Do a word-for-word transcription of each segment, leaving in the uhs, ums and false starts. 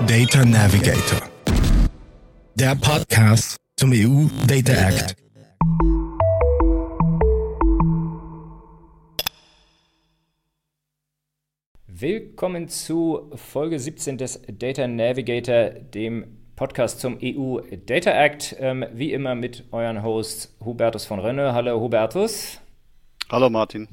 Data Navigator, der Podcast zum E U Data Act. Willkommen zu Folge siebzehn des Data Navigator, dem Podcast zum E U Data Act. Ähm, wie immer mit euren Hosts Hubertus von Rönne. Hallo Hubertus. Hallo Martin.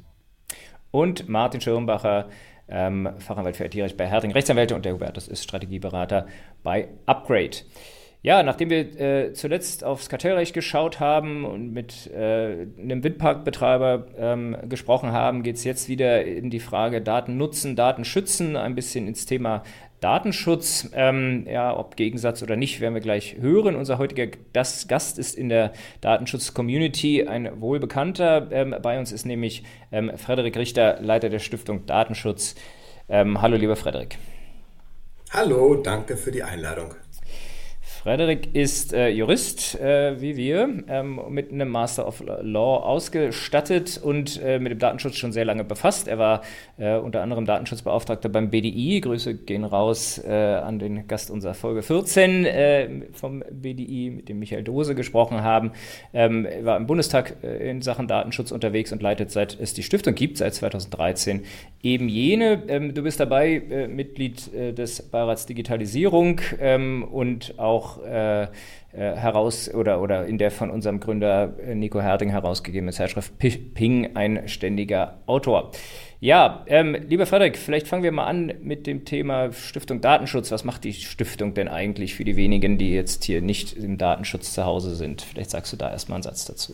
Und Martin Schirmbacher, ähm, Fachanwalt für I T-Recht bei Herting Rechtsanwälte, und der Hubertus ist Strategieberater bei Upgrade. Ja, nachdem wir äh, zuletzt aufs Kartellrecht geschaut haben und mit äh, einem Windparkbetreiber ähm, gesprochen haben, geht es jetzt wieder in die Frage Daten nutzen, Daten schützen, ein bisschen ins Thema Datenschutz. Ähm, ja, ob Gegensatz oder nicht, werden wir gleich hören. Unser heutiger das Gast ist in der Datenschutz-Community ein wohlbekannter. Ähm, bei uns ist nämlich ähm, Frederik Richter, Leiter der Stiftung Datenschutz. Ähm, hallo, lieber Frederik. Hallo, danke für die Einladung. Frederik ist äh, Jurist, äh, wie wir, ähm, mit einem Master of Law ausgestattet und äh, mit dem Datenschutz schon sehr lange befasst. Er war äh, unter anderem Datenschutzbeauftragter beim B D I. Grüße gehen raus äh, an den Gast unserer Folge vierzehn äh, vom B D I, mit dem Michael Dose gesprochen haben. Ähm, er war im Bundestag äh, in Sachen Datenschutz unterwegs und leitet, seit es die Stiftung gibt, seit zweitausenddreizehn, eben jene. Ähm, du bist dabei, äh, Mitglied äh, des Beirats Digitalisierung ähm, und auch Äh, äh, heraus oder, oder in der von unserem Gründer äh, Nico Herting herausgegebenen Zeitschrift P- Ping ein ständiger Autor. Ja, ähm, lieber Frederik, vielleicht fangen wir mal an mit dem Thema Stiftung Datenschutz. Was macht die Stiftung denn eigentlich für die wenigen, die jetzt hier nicht im Datenschutz zu Hause sind? Vielleicht sagst du da erstmal einen Satz dazu.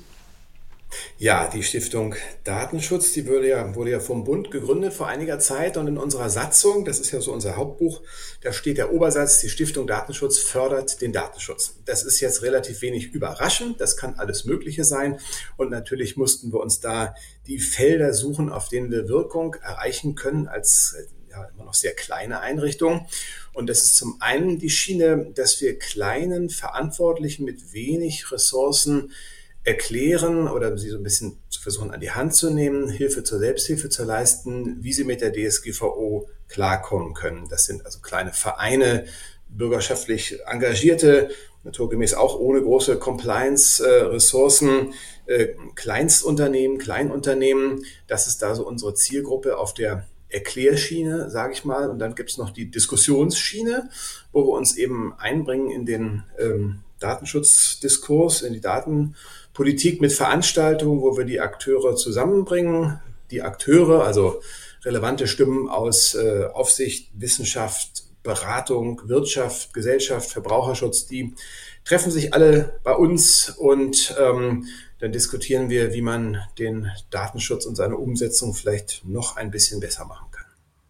Ja, die Stiftung Datenschutz, die wurde ja, wurde ja vom Bund gegründet vor einiger Zeit, und in unserer Satzung, das ist ja so unser Hauptbuch, da steht der Obersatz: Die Stiftung Datenschutz fördert den Datenschutz. Das ist jetzt relativ wenig überraschend, das kann alles Mögliche sein, und natürlich mussten wir uns da die Felder suchen, auf denen wir Wirkung erreichen können als ja, immer noch sehr kleine Einrichtung. Und das ist zum einen die Schiene, dass wir kleinen Verantwortlichen mit wenig Ressourcen erklären oder sie so ein bisschen zu versuchen an die Hand zu nehmen, Hilfe zur Selbsthilfe zu leisten, wie sie mit der D S G V O klarkommen können. Das sind also kleine Vereine, bürgerschaftlich Engagierte, naturgemäß auch ohne große Compliance-Ressourcen, äh, Kleinstunternehmen, Kleinunternehmen. Das ist da so unsere Zielgruppe auf der Erklärschiene, sage ich mal. Und dann gibt es noch die Diskussionsschiene, wo wir uns eben einbringen in den ähm, Datenschutzdiskurs, in die Datenpolitik mit Veranstaltungen, wo wir die Akteure zusammenbringen. Die Akteure, also relevante Stimmen aus äh, Aufsicht, Wissenschaft, Beratung, Wirtschaft, Gesellschaft, Verbraucherschutz, die treffen sich alle bei uns, und ähm, dann diskutieren wir, wie man den Datenschutz und seine Umsetzung vielleicht noch ein bisschen besser machen kann.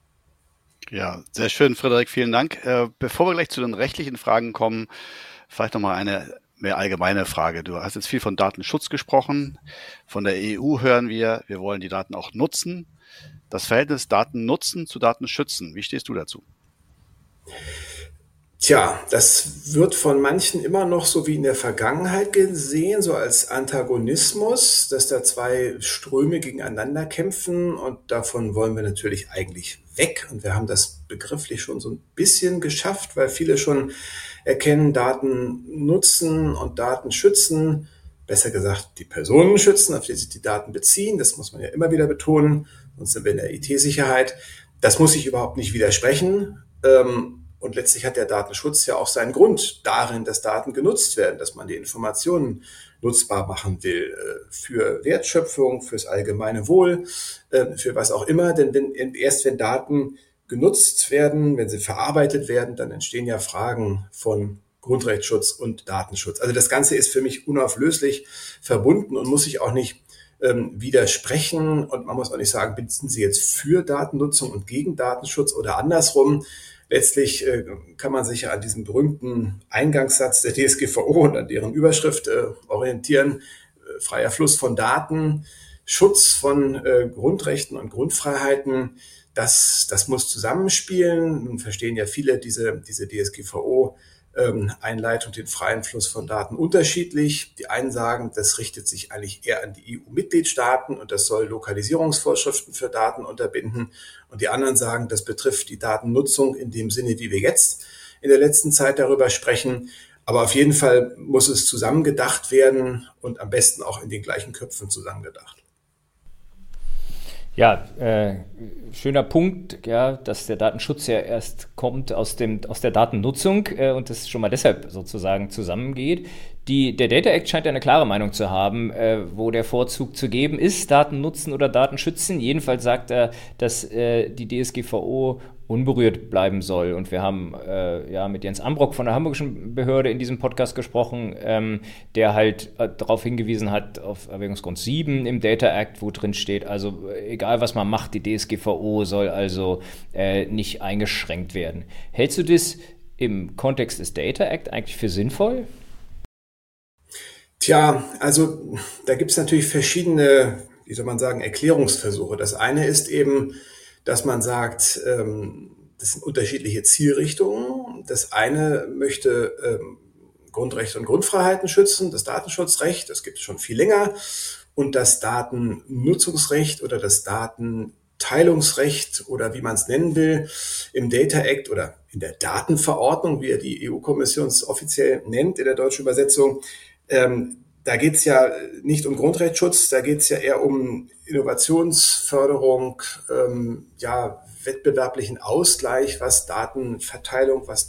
Ja, sehr schön, Frederik, vielen Dank. Äh, bevor wir gleich zu den rechtlichen Fragen kommen, vielleicht nochmal eine mehr allgemeine Frage. Du hast jetzt viel von Datenschutz gesprochen. Von der E U hören wir, wir wollen die Daten auch nutzen. Das Verhältnis Daten nutzen zu Daten schützen, wie stehst du dazu? Tja, das wird von manchen immer noch so wie in der Vergangenheit gesehen, so als Antagonismus, dass da zwei Ströme gegeneinander kämpfen, und davon wollen wir natürlich eigentlich weg. Und wir haben das begrifflich schon so ein bisschen geschafft, weil viele schon erkennen, Daten nutzen und Daten schützen, besser gesagt die Personen schützen, auf die sich die Daten beziehen. Das muss man ja immer wieder betonen, sonst sind wir in der I T-Sicherheit. Das muss ich überhaupt nicht widersprechen. Und letztlich hat der Datenschutz ja auch seinen Grund darin, dass Daten genutzt werden, dass man die Informationen nutzbar machen will für Wertschöpfung, fürs allgemeine Wohl, für was auch immer. Denn wenn, erst wenn Daten genutzt werden, wenn sie verarbeitet werden, dann entstehen ja Fragen von Grundrechtsschutz und Datenschutz. Also das Ganze ist für mich unauflöslich verbunden und muss sich auch nicht ähm, widersprechen. Und man muss auch nicht sagen, sind Sie jetzt für Datennutzung und gegen Datenschutz oder andersrum. Letztlich äh, kann man sich ja an diesem berühmten Eingangssatz der D S G V O und an deren Überschrift äh, orientieren. Äh, freier Fluss von Daten, Schutz von äh, Grundrechten und Grundfreiheiten. Das, das muss zusammenspielen. Nun verstehen ja viele diese, diese D S G V O ähm, Einleitung, den freien Fluss von Daten unterschiedlich. Die einen sagen, das richtet sich eigentlich eher an die E U-Mitgliedstaaten und das soll Lokalisierungsvorschriften für Daten unterbinden. Und die anderen sagen, das betrifft die Datennutzung in dem Sinne, wie wir jetzt in der letzten Zeit darüber sprechen. Aber auf jeden Fall muss es zusammengedacht werden und am besten auch in den gleichen Köpfen zusammengedacht. Ja, äh, schöner Punkt, ja, dass der Datenschutz ja erst kommt aus dem aus der Datennutzung äh, und das schon mal deshalb sozusagen zusammengeht. Die, der Data Act scheint ja eine klare Meinung zu haben, äh, wo der Vorzug zu geben ist, Daten nutzen oder Daten schützen. Jedenfalls sagt er, dass äh, die D S G V O unberührt bleiben soll. Und wir haben äh, ja mit Jens Ambrock von der Hamburgischen Behörde in diesem Podcast gesprochen, ähm, der halt äh, darauf hingewiesen hat, auf Erwägungsgrund sieben im Data Act, wo drin steht, also egal was man macht, die D S G V O soll also äh, nicht eingeschränkt werden. Hältst du das im Kontext des Data Act eigentlich für sinnvoll? Tja, also da gibt es natürlich verschiedene, wie soll man sagen, Erklärungsversuche. Das eine ist eben, dass man sagt, ähm, das sind unterschiedliche Zielrichtungen. Das eine möchte ähm, Grundrechte und Grundfreiheiten schützen, das Datenschutzrecht, das gibt es schon viel länger. Und das Datennutzungsrecht oder das Datenteilungsrecht oder wie man es nennen will, im Data Act oder in der Datenverordnung, wie er die E U-Kommission es offiziell nennt in der deutschen Übersetzung, ähm, da geht es ja nicht um Grundrechtsschutz, da geht es ja eher um Innovationsförderung, ähm, ja, wettbewerblichen Ausgleich, was Datenverteilung, was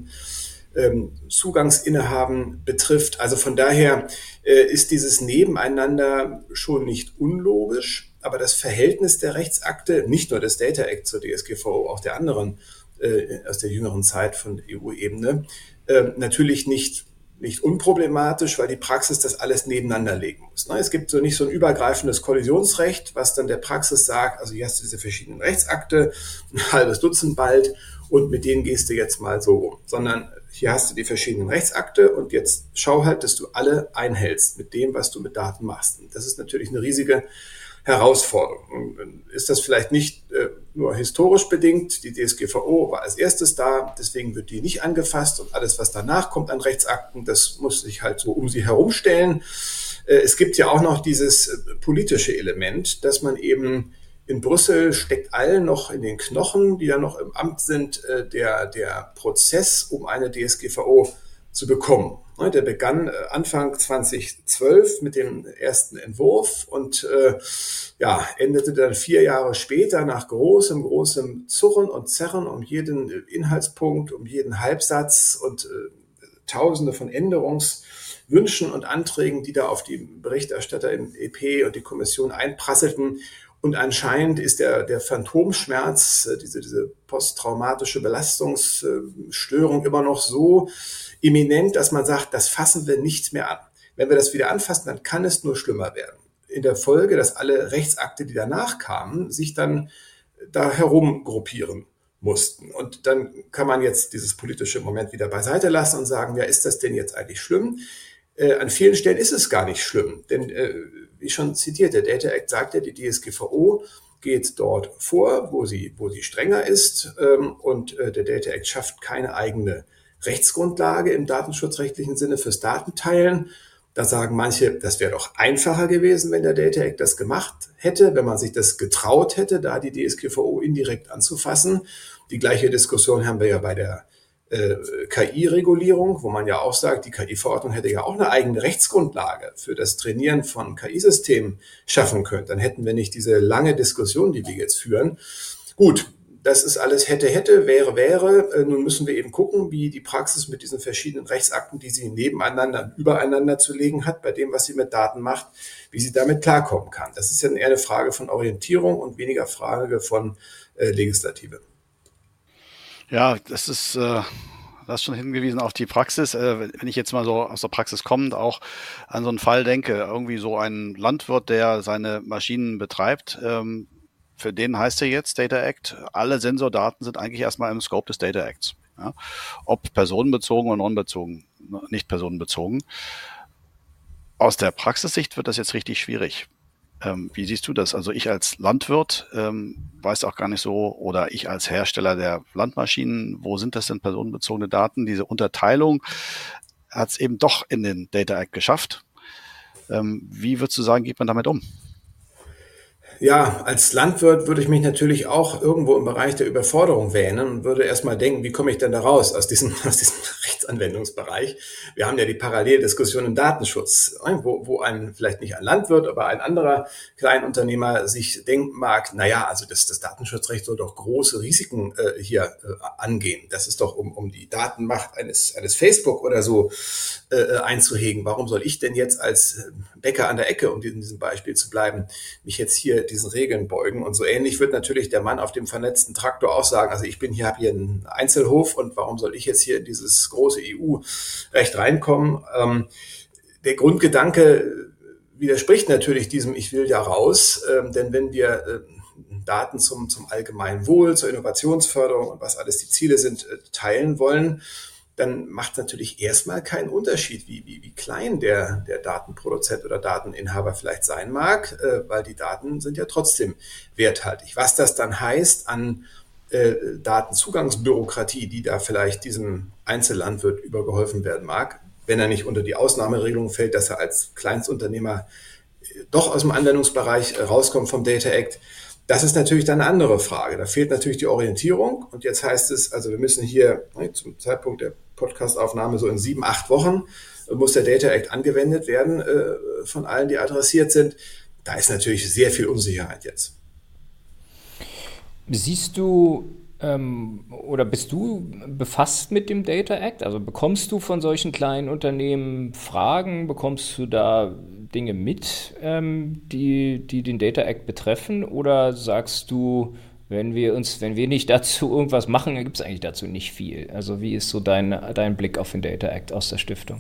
Datenzugangsinnehaben betrifft. Also von daher äh, ist dieses Nebeneinander schon nicht unlogisch, aber das Verhältnis der Rechtsakte, nicht nur des Data Act zur D S G V O, auch der anderen äh, aus der jüngeren Zeit von E U-Ebene, äh, natürlich nicht nicht unproblematisch, weil die Praxis das alles nebeneinander legen muss. Es gibt so nicht so ein übergreifendes Kollisionsrecht, was dann der Praxis sagt, also hier hast du diese verschiedenen Rechtsakte, ein halbes Dutzend bald und mit denen gehst du jetzt mal so um, sondern hier hast du die verschiedenen Rechtsakte und jetzt schau halt, dass du alle einhältst mit dem, was du mit Daten machst. Und das ist natürlich eine riesige Herausforderung. Ist das vielleicht nicht äh, nur historisch bedingt? Die D S G V O war als erstes da, deswegen wird die nicht angefasst und alles, was danach kommt an Rechtsakten, das muss sich halt so um sie herumstellen. Äh, es gibt ja auch noch dieses äh, politische Element, dass man eben in Brüssel steckt allen noch in den Knochen, die da noch im Amt sind, äh, der, der Prozess, um eine D S G V O zu bekommen. Der begann Anfang zweitausendzwölf mit dem ersten Entwurf und äh, ja, endete dann vier Jahre später nach großem, großem Zurren und Zerren um jeden Inhaltspunkt, um jeden Halbsatz und äh, Tausende von Änderungswünschen und Anträgen, die da auf die Berichterstatter im E P und die Kommission einprasselten. Und anscheinend ist der, der Phantomschmerz, diese, diese posttraumatische Belastungsstörung immer noch so imminent, dass man sagt, das fassen wir nicht mehr an. Wenn wir das wieder anfassen, dann kann es nur schlimmer werden. In der Folge, dass alle Rechtsakte, die danach kamen, sich dann da herumgruppieren mussten. Und dann kann man jetzt dieses politische Moment wieder beiseite lassen und sagen, ja, ist das denn jetzt eigentlich schlimm? Äh, an vielen Stellen ist es gar nicht schlimm, denn äh, wie schon zitiert, der Data Act sagt ja, die D S G V O geht dort vor, wo sie, wo sie strenger ist ähm, und äh, der Data Act schafft keine eigene Rechtsgrundlage im datenschutzrechtlichen Sinne fürs Datenteilen. Da sagen manche, das wäre doch einfacher gewesen, wenn der Data Act das gemacht hätte, wenn man sich das getraut hätte, da die D S G V O indirekt anzufassen. Die gleiche Diskussion haben wir ja bei der äh, K I-Regulierung, wo man ja auch sagt, die K I-Verordnung hätte ja auch eine eigene Rechtsgrundlage für das Trainieren von K I-Systemen schaffen können. Dann hätten wir nicht diese lange Diskussion, die wir jetzt führen. Gut. Das ist alles hätte, hätte, wäre, wäre. Nun müssen wir eben gucken, wie die Praxis mit diesen verschiedenen Rechtsakten, die sie nebeneinander, übereinander zu legen hat, bei dem, was sie mit Daten macht, wie sie damit klarkommen kann. Das ist ja eher eine Frage von Orientierung und weniger Frage von äh, Legislative. Ja, das ist, äh, das ist schon hingewiesen auf die Praxis. Äh, wenn ich jetzt mal so aus der Praxis kommend auch an so einen Fall denke, irgendwie so ein Landwirt, der seine Maschinen betreibt, ähm, für den heißt ja jetzt Data Act, alle Sensordaten sind eigentlich erstmal im Scope des Data Acts. Ja? Ob personenbezogen oder non-bezogen, nicht personenbezogen. Aus der Praxissicht wird das jetzt richtig schwierig. Ähm, wie siehst du das? Also ich als Landwirt ähm, weiß auch gar nicht so, oder ich als Hersteller der Landmaschinen, wo sind das denn personenbezogene Daten? Diese Unterteilung hat es eben doch in den Data Act geschafft. Ähm, wie würdest du sagen, geht man damit um? Ja, als Landwirt würde ich mich natürlich auch irgendwo im Bereich der Überforderung wähnen und würde erstmal denken, wie komme ich denn da raus aus diesem, aus diesem Rechtsanwendungsbereich? Wir haben ja die Paralleldiskussion im Datenschutz, wo, wo ein, vielleicht nicht ein Landwirt, aber ein anderer Kleinunternehmer sich denken mag, naja, also das, das Datenschutzrecht soll doch große Risiken äh, hier äh, angehen. Das ist doch, um, um die Datenmacht eines, eines Facebook oder so äh, einzuhegen. Warum soll ich denn jetzt als Bäcker an der Ecke, um in diesem Beispiel zu bleiben, mich jetzt hier diesen Regeln beugen? Und so ähnlich wird natürlich der Mann auf dem vernetzten Traktor auch sagen, also ich bin hier, habe hier einen Einzelhof und warum soll ich jetzt hier in dieses große E U-Recht reinkommen? Ähm, der Grundgedanke widerspricht natürlich diesem Ich will ja raus, ähm, denn wenn wir äh, Daten zum, zum allgemeinen Wohl, zur Innovationsförderung und was alles die Ziele sind, äh, teilen wollen, dann macht natürlich erstmal keinen Unterschied, wie, wie, wie klein der, der Datenproduzent oder Dateninhaber vielleicht sein mag, äh, weil die Daten sind ja trotzdem werthaltig. Was das dann heißt an äh, Datenzugangsbürokratie, die da vielleicht diesem Einzellandwirt übergeholfen werden mag, wenn er nicht unter die Ausnahmeregelung fällt, dass er als Kleinstunternehmer doch aus dem Anwendungsbereich rauskommt vom Data Act, das ist natürlich dann eine andere Frage. Da fehlt natürlich die Orientierung. Und jetzt heißt es, also wir müssen hier zum Zeitpunkt der Podcastaufnahme so in sieben, acht Wochen muss der Data Act angewendet werden äh, von allen, die adressiert sind. Da ist natürlich sehr viel Unsicherheit jetzt. Siehst du ähm, oder bist du befasst mit dem Data Act? Also bekommst du von solchen kleinen Unternehmen Fragen? Bekommst du da Dinge mit, ähm, die, die den Data Act betreffen? Oder sagst du, wenn wir uns, wenn wir nicht dazu irgendwas machen, dann gibt es eigentlich dazu nicht viel? Also wie ist so dein, dein Blick auf den Data Act aus der Stiftung?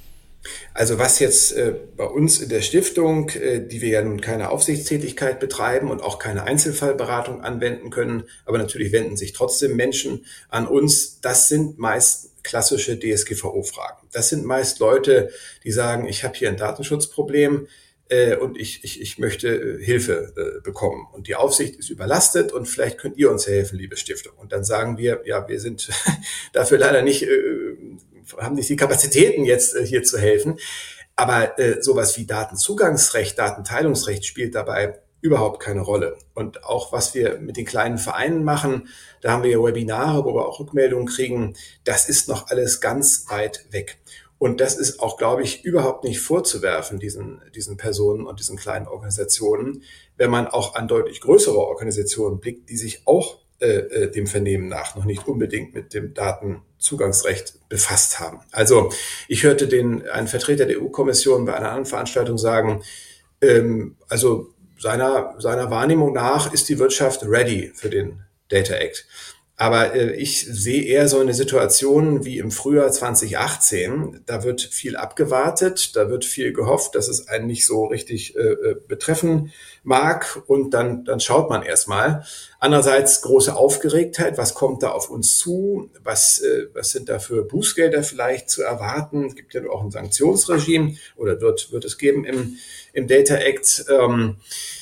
Also was jetzt äh, bei uns in der Stiftung, äh, die wir ja nun keine Aufsichtstätigkeit betreiben und auch keine Einzelfallberatung anwenden können, aber natürlich wenden sich trotzdem Menschen an uns, das sind meist klassische D S G V O-Fragen. Das sind meist Leute, die sagen, ich habe hier ein Datenschutzproblem äh, und ich, ich, ich möchte äh, Hilfe äh, bekommen. Und die Aufsicht ist überlastet und vielleicht könnt ihr uns helfen, liebe Stiftung. Und dann sagen wir, ja, wir sind dafür leider nicht... Äh, haben nicht die Kapazitäten jetzt äh, hier zu helfen. Aber äh, sowas wie Datenzugangsrecht, Datenteilungsrecht spielt dabei überhaupt keine Rolle. Und auch was wir mit den kleinen Vereinen machen, da haben wir ja Webinare, wo wir auch Rückmeldungen kriegen, das ist noch alles ganz weit weg. Und das ist auch, glaube ich, überhaupt nicht vorzuwerfen, diesen, diesen Personen und diesen kleinen Organisationen, wenn man auch an deutlich größere Organisationen blickt, die sich auch äh, dem Vernehmen nach noch nicht unbedingt mit dem Datenzugangsrecht befasst haben. Also ich hörte den einen Vertreter der E U-Kommission bei einer anderen Veranstaltung sagen, ähm, also seiner, seiner Wahrnehmung nach ist die Wirtschaft ready für den Data Act. Aber äh, ich sehe eher so eine Situation wie im Frühjahr zwanzig achtzehn. Da wird viel abgewartet, da wird viel gehofft, dass es einen nicht so richtig äh, betreffen mag. Und dann, dann schaut man erstmal. Andererseits große Aufgeregtheit. Was kommt da auf uns zu? Was, äh, was sind da für Bußgelder vielleicht zu erwarten? Es gibt ja auch ein Sanktionsregime oder wird, wird es geben im, im Data Act. Ähm,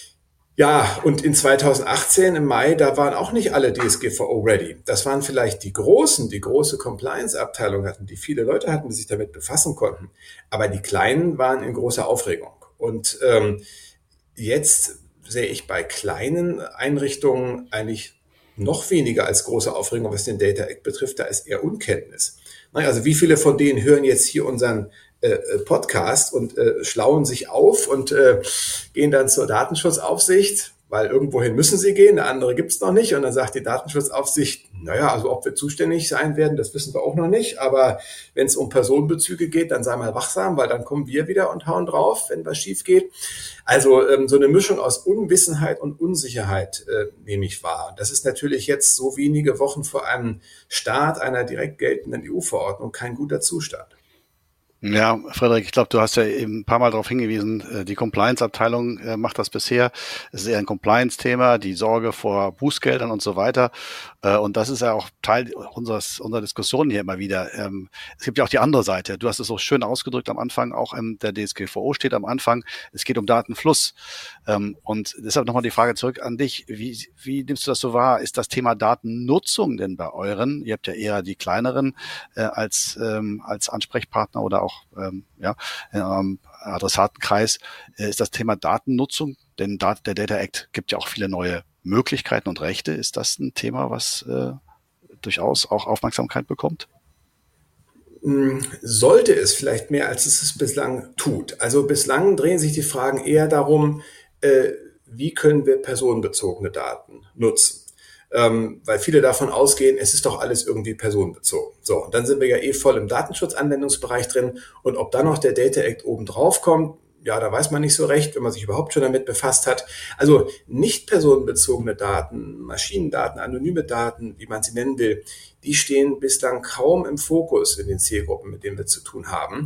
Ja, und in zwanzig achtzehn im Mai, da waren auch nicht alle D S G V O ready. Das waren vielleicht die Großen, die große Compliance-Abteilung hatten, die viele Leute hatten, die sich damit befassen konnten. Aber die Kleinen waren in großer Aufregung. Und ähm, jetzt sehe ich bei kleinen Einrichtungen eigentlich noch weniger als große Aufregung, was den Data Act betrifft. Da ist eher Unkenntnis. Also wie viele von denen hören jetzt hier unseren äh, Podcast und äh, schlauen sich auf und äh, gehen dann zur Datenschutzaufsicht, weil irgendwohin müssen sie gehen, eine andere gibt es noch nicht. Und dann sagt die Datenschutzaufsicht, naja, also ob wir zuständig sein werden, das wissen wir auch noch nicht. Aber wenn es um Personenbezüge geht, dann sei mal wachsam, weil dann kommen wir wieder und hauen drauf, wenn was schief geht. Also ähm, so eine Mischung aus Unwissenheit und Unsicherheit äh, nehme ich wahr. Das ist natürlich jetzt so wenige Wochen vor einem Start einer direkt geltenden E U-Verordnung kein guter Zustand. Ja, Frederik, ich glaube, du hast ja eben ein paar Mal darauf hingewiesen, die Compliance-Abteilung macht das bisher. Es ist eher ein Compliance-Thema, die Sorge vor Bußgeldern und so weiter. Und das ist ja auch Teil unseres, unserer Diskussion hier immer wieder. Es gibt ja auch die andere Seite. Du hast es so schön ausgedrückt am Anfang, auch der D S G V O steht am Anfang. Es geht um Datenfluss. Und deshalb nochmal die Frage zurück an dich. Wie, wie nimmst du das so wahr? Ist das Thema Datennutzung denn bei euren? Ihr habt ja eher die kleineren als, als Ansprechpartner oder auch ähm, ja, im Adressatenkreis, äh, ist das Thema Datennutzung Denn der Data Act gibt ja auch viele neue Möglichkeiten und Rechte. Ist das ein Thema, was äh, durchaus auch Aufmerksamkeit bekommt? Sollte es vielleicht mehr, als es es bislang tut. Also bislang drehen sich die Fragen eher darum, äh, wie können wir personenbezogene Daten nutzen? Ähm, weil viele davon ausgehen, es ist doch alles irgendwie personenbezogen. So, und dann sind wir ja eh voll im Datenschutzanwendungsbereich drin. Und ob dann noch der Data Act oben drauf kommt, ja, da weiß man nicht so recht, wenn man sich überhaupt schon damit befasst hat. Also nicht personenbezogene Daten, Maschinendaten, anonyme Daten, wie man sie nennen will, die stehen bislang kaum im Fokus in den Zielgruppen, mit denen wir zu tun haben.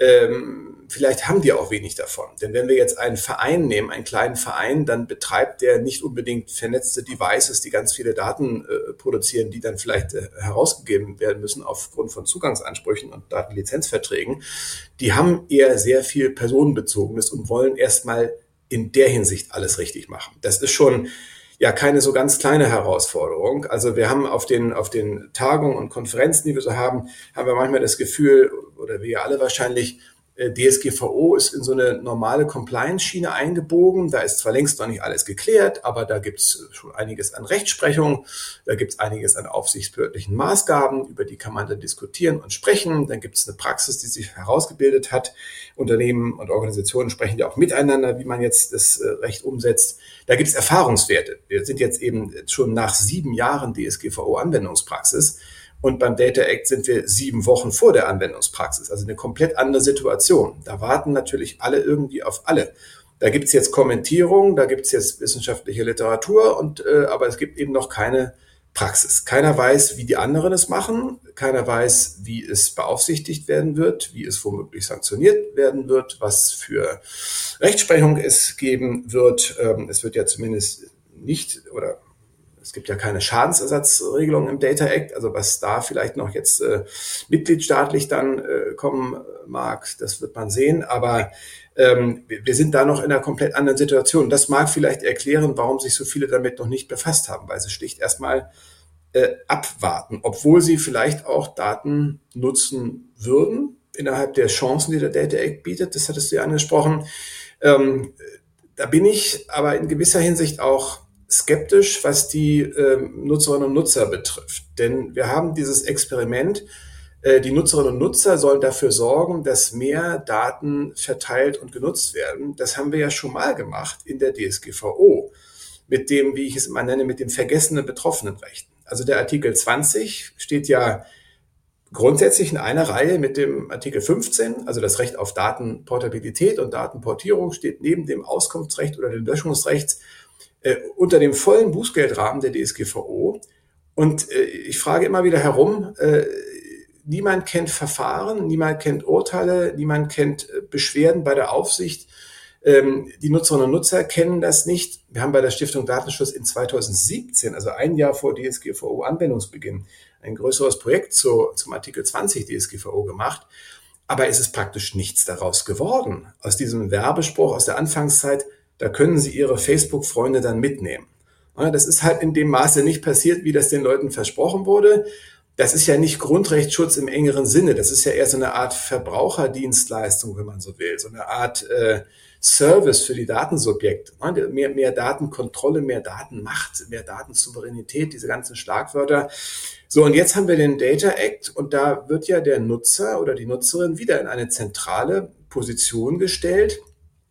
Ähm, vielleicht haben die auch wenig davon. Denn wenn wir jetzt einen Verein nehmen, einen kleinen Verein, dann betreibt der nicht unbedingt vernetzte Devices, die ganz viele Daten äh, produzieren, die dann vielleicht äh, herausgegeben werden müssen aufgrund von Zugangsansprüchen und Datenlizenzverträgen. Die haben eher sehr viel Personenbezogenes und wollen erstmal in der Hinsicht alles richtig machen. Das ist schon ja keine so ganz kleine Herausforderung. Also wir haben auf den, auf den Tagungen und Konferenzen, die wir so haben, haben wir manchmal das Gefühl, oder wir alle wahrscheinlich, D S G V O ist in so eine normale Compliance-Schiene eingebogen. Da ist zwar längst noch nicht alles geklärt, aber da gibt es schon einiges an Rechtsprechung, da gibt es einiges an aufsichtsbehördlichen Maßgaben, über die kann man dann diskutieren und sprechen. Dann gibt es eine Praxis, die sich herausgebildet hat. Unternehmen und Organisationen sprechen ja auch miteinander, wie man jetzt das Recht umsetzt. Da gibt es Erfahrungswerte. Wir sind jetzt eben schon nach sieben Jahren D S G V O-Anwendungspraxis. Und beim Data Act sind wir sieben Wochen vor der Anwendungspraxis, also eine komplett andere Situation. Da warten natürlich alle irgendwie auf alle. Da gibt's jetzt Kommentierungen, da gibt's jetzt wissenschaftliche Literatur, und äh, aber es gibt eben noch keine Praxis. Keiner weiß, wie die anderen es machen. Keiner weiß, wie es beaufsichtigt werden wird, wie es womöglich sanktioniert werden wird, was für Rechtsprechung es geben wird. Ähm, es wird ja zumindest nicht oder Es gibt ja keine Schadensersatzregelung im Data Act, also was da vielleicht noch jetzt äh, mitgliedstaatlich dann äh, kommen mag, das wird man sehen. Aber ähm, wir sind da noch in einer komplett anderen Situation. Das mag vielleicht erklären, warum sich so viele damit noch nicht befasst haben, weil sie schlicht erstmal äh, abwarten, obwohl sie vielleicht auch Daten nutzen würden innerhalb der Chancen, die der Data Act bietet. Das hattest du ja angesprochen. Ähm, da bin ich aber in gewisser Hinsicht auch skeptisch, was die äh, Nutzerinnen und Nutzer betrifft. Denn wir haben dieses Experiment, äh, die Nutzerinnen und Nutzer sollen dafür sorgen, dass mehr Daten verteilt und genutzt werden. Das haben wir ja schon mal gemacht in der D S G V O, mit dem, wie ich es immer nenne, mit dem vergessenen Betroffenenrechten. Also der Artikel zwanzig steht ja grundsätzlich in einer Reihe mit dem Artikel fünfzehn, also das Recht auf Datenportabilität und Datenportierung steht neben dem Auskunftsrecht oder dem Löschungsrecht Äh, unter dem vollen Bußgeldrahmen der D S G V O. Und äh, ich frage immer wieder herum, äh, niemand kennt Verfahren, niemand kennt Urteile, niemand kennt äh, Beschwerden bei der Aufsicht. Ähm, die Nutzerinnen und Nutzer kennen das nicht. Wir haben bei der Stiftung Datenschutz in zweitausendsiebzehn, also ein Jahr vor D S G V O-Anwendungsbeginn, ein größeres Projekt zu, zum Artikel zwanzig D S G V O gemacht. Aber es ist praktisch nichts daraus geworden. Aus diesem Werbespruch aus der Anfangszeit, da können Sie Ihre Facebook-Freunde dann mitnehmen. Das ist halt in dem Maße nicht passiert, wie das den Leuten versprochen wurde. Das ist ja nicht Grundrechtsschutz im engeren Sinne. Das ist ja eher so eine Art Verbraucherdienstleistung, wenn man so will. So eine Art äh, Service für die Datensubjekte. Mehr, mehr Datenkontrolle, mehr Datenmacht, mehr Datensouveränität, diese ganzen Schlagwörter. So, und jetzt haben wir den Data Act und da wird ja der Nutzer oder die Nutzerin wieder in eine zentrale Position gestellt,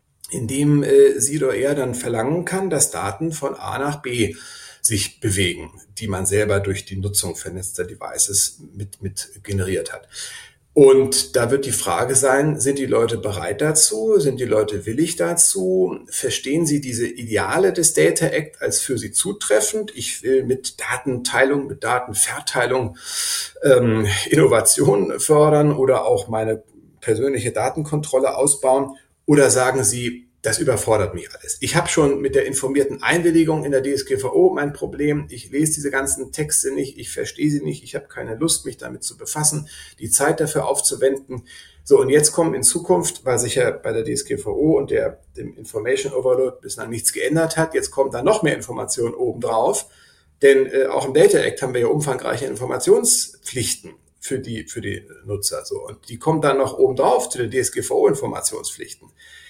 indem äh, sie oder er dann verlangen kann, dass Daten von A nach B sich bewegen, die man selber durch die Nutzung vernetzter Devices mit, mit generiert hat. Und da wird die Frage sein, sind die Leute bereit dazu? Sind die Leute willig dazu? Verstehen sie diese Ideale des Data Act als für sie zutreffend? Ich will mit Datenteilung, mit Datenverteilung ähm, Innovation fördern oder auch meine persönliche Datenkontrolle ausbauen. Oder sagen Sie, das überfordert mich alles. Ich habe schon mit der informierten Einwilligung in der D S G V O mein Problem. Ich lese diese ganzen Texte nicht, ich verstehe sie nicht, ich habe keine Lust, mich damit zu befassen, die Zeit dafür aufzuwenden. So, und jetzt kommen in Zukunft, weil sich ja bei der D S G V O und der, dem Information Overload bislang nichts geändert hat, jetzt kommen da noch mehr Informationen obendrauf. Denn äh, auch im Data Act haben wir ja umfangreiche Informationspflichten für die, für die Nutzer. So. Und die kommen dann noch obendrauf zu den D S G V O-Informationspflichten.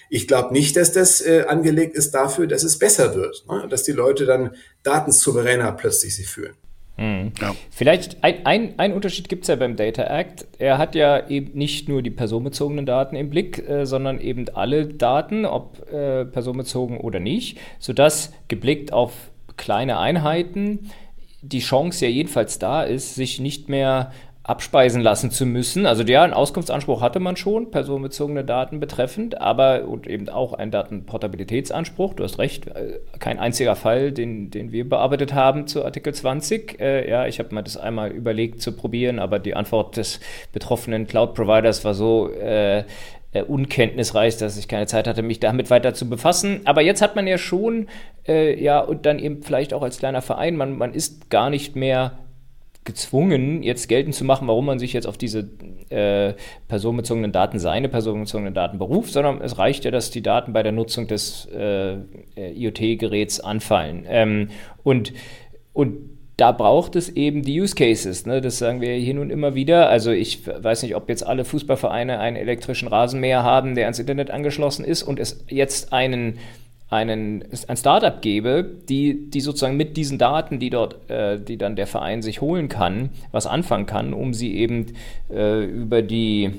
Ich glaube nicht, dass das äh, angelegt ist dafür, dass es besser wird, ne? Dass die Leute dann datensouveräner plötzlich sich fühlen. Hm. Ja. Vielleicht ein, ein, ein Unterschied gibt es ja beim Data Act. Er hat ja eben nicht nur die personenbezogenen Daten im Blick, äh, sondern eben alle Daten, ob äh, personenbezogen oder nicht, sodass geblickt auf kleine Einheiten die Chance ja jedenfalls da ist, sich nicht mehr abspeisen lassen zu müssen. Also ja, einen Auskunftsanspruch hatte man schon, personenbezogene Daten betreffend, aber und eben auch einen Datenportabilitätsanspruch. Du hast recht, kein einziger Fall, den, den wir bearbeitet haben zu Artikel zwanzig. Äh, ja, ich habe mir das einmal überlegt zu probieren, aber die Antwort des betroffenen Cloud-Providers war so äh, äh, unkenntnisreich, dass ich keine Zeit hatte, mich damit weiter zu befassen. Aber jetzt hat man ja schon, äh, ja, und dann eben vielleicht auch als kleiner Verein, man, man ist gar nicht mehr gezwungen, jetzt geltend zu machen, warum man sich jetzt auf diese äh, personenbezogenen Daten, seine personenbezogenen Daten beruft, sondern es reicht ja, dass die Daten bei der Nutzung des äh, I O T-Geräts anfallen. Ähm, und, und da braucht es eben die Use Cases, ne? Das sagen wir hier nun immer wieder. Also ich weiß nicht, ob jetzt alle Fußballvereine einen elektrischen Rasenmäher haben, der ans Internet angeschlossen ist und es jetzt einen einen, ein Startup gebe, die, die sozusagen mit diesen Daten, die dort, äh, die dann der Verein sich holen kann, was anfangen kann, um sie eben äh, über die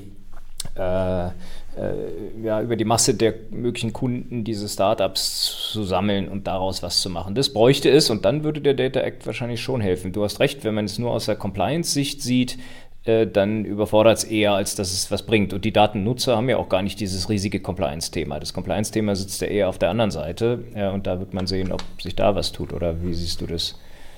äh, äh, ja, über die Masse der möglichen Kunden dieses Startups zu sammeln und daraus was zu machen. Das bräuchte es und dann würde der Data Act wahrscheinlich schon helfen. Du hast recht, wenn man es nur aus der Compliance-Sicht sieht, dann überfordert es eher, als dass es was bringt. Und die Datennutzer haben ja auch gar nicht dieses riesige Compliance-Thema. Das Compliance-Thema sitzt ja eher auf der anderen Seite. Ja, und da wird man sehen, ob sich da was tut. Oder wie siehst du das?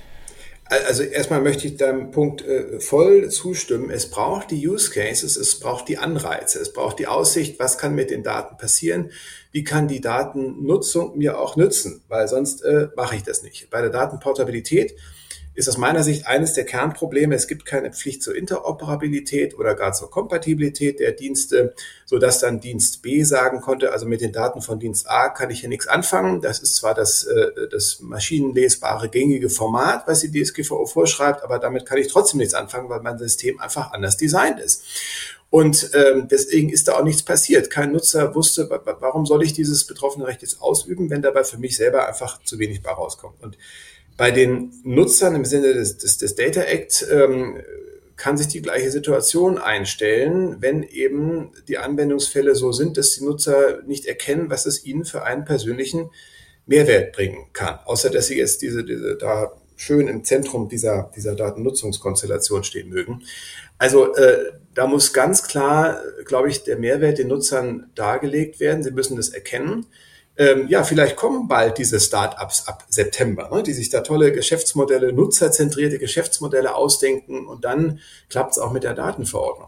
Also erstmal möchte ich deinem Punkt äh, voll zustimmen. Es braucht die Use Cases, es braucht die Anreize, es braucht die Aussicht, was kann mit den Daten passieren, wie kann die Datennutzung mir auch nützen, weil sonst äh, mache ich das nicht. Bei der Datenportabilität ist aus meiner Sicht eines der Kernprobleme, es gibt keine Pflicht zur Interoperabilität oder gar zur Kompatibilität der Dienste, sodass dann Dienst B sagen konnte, also mit den Daten von Dienst A kann ich hier nichts anfangen. Das ist zwar das, das maschinenlesbare, gängige Format, was die D S G V O vorschreibt, aber damit kann ich trotzdem nichts anfangen, weil mein System einfach anders designt ist. Und ähm, deswegen ist da auch nichts passiert. Kein Nutzer wusste, warum soll ich dieses betroffene Recht jetzt ausüben, wenn dabei für mich selber einfach zu wenig bei rauskommt. Und bei den Nutzern im Sinne des, des, des Data Act ähm, kann sich die gleiche Situation einstellen, wenn eben die Anwendungsfälle so sind, dass die Nutzer nicht erkennen, was es ihnen für einen persönlichen Mehrwert bringen kann. Außer, dass sie jetzt diese, diese da schön im Zentrum dieser, dieser Datennutzungskonstellation stehen mögen. Also äh, da muss ganz klar, glaube ich, der Mehrwert den Nutzern dargelegt werden. Sie müssen das erkennen. Ähm, ja, vielleicht kommen bald diese Start-ups ab September, ne, die sich da tolle Geschäftsmodelle, nutzerzentrierte Geschäftsmodelle ausdenken und dann klappt es auch mit der Datenverordnung.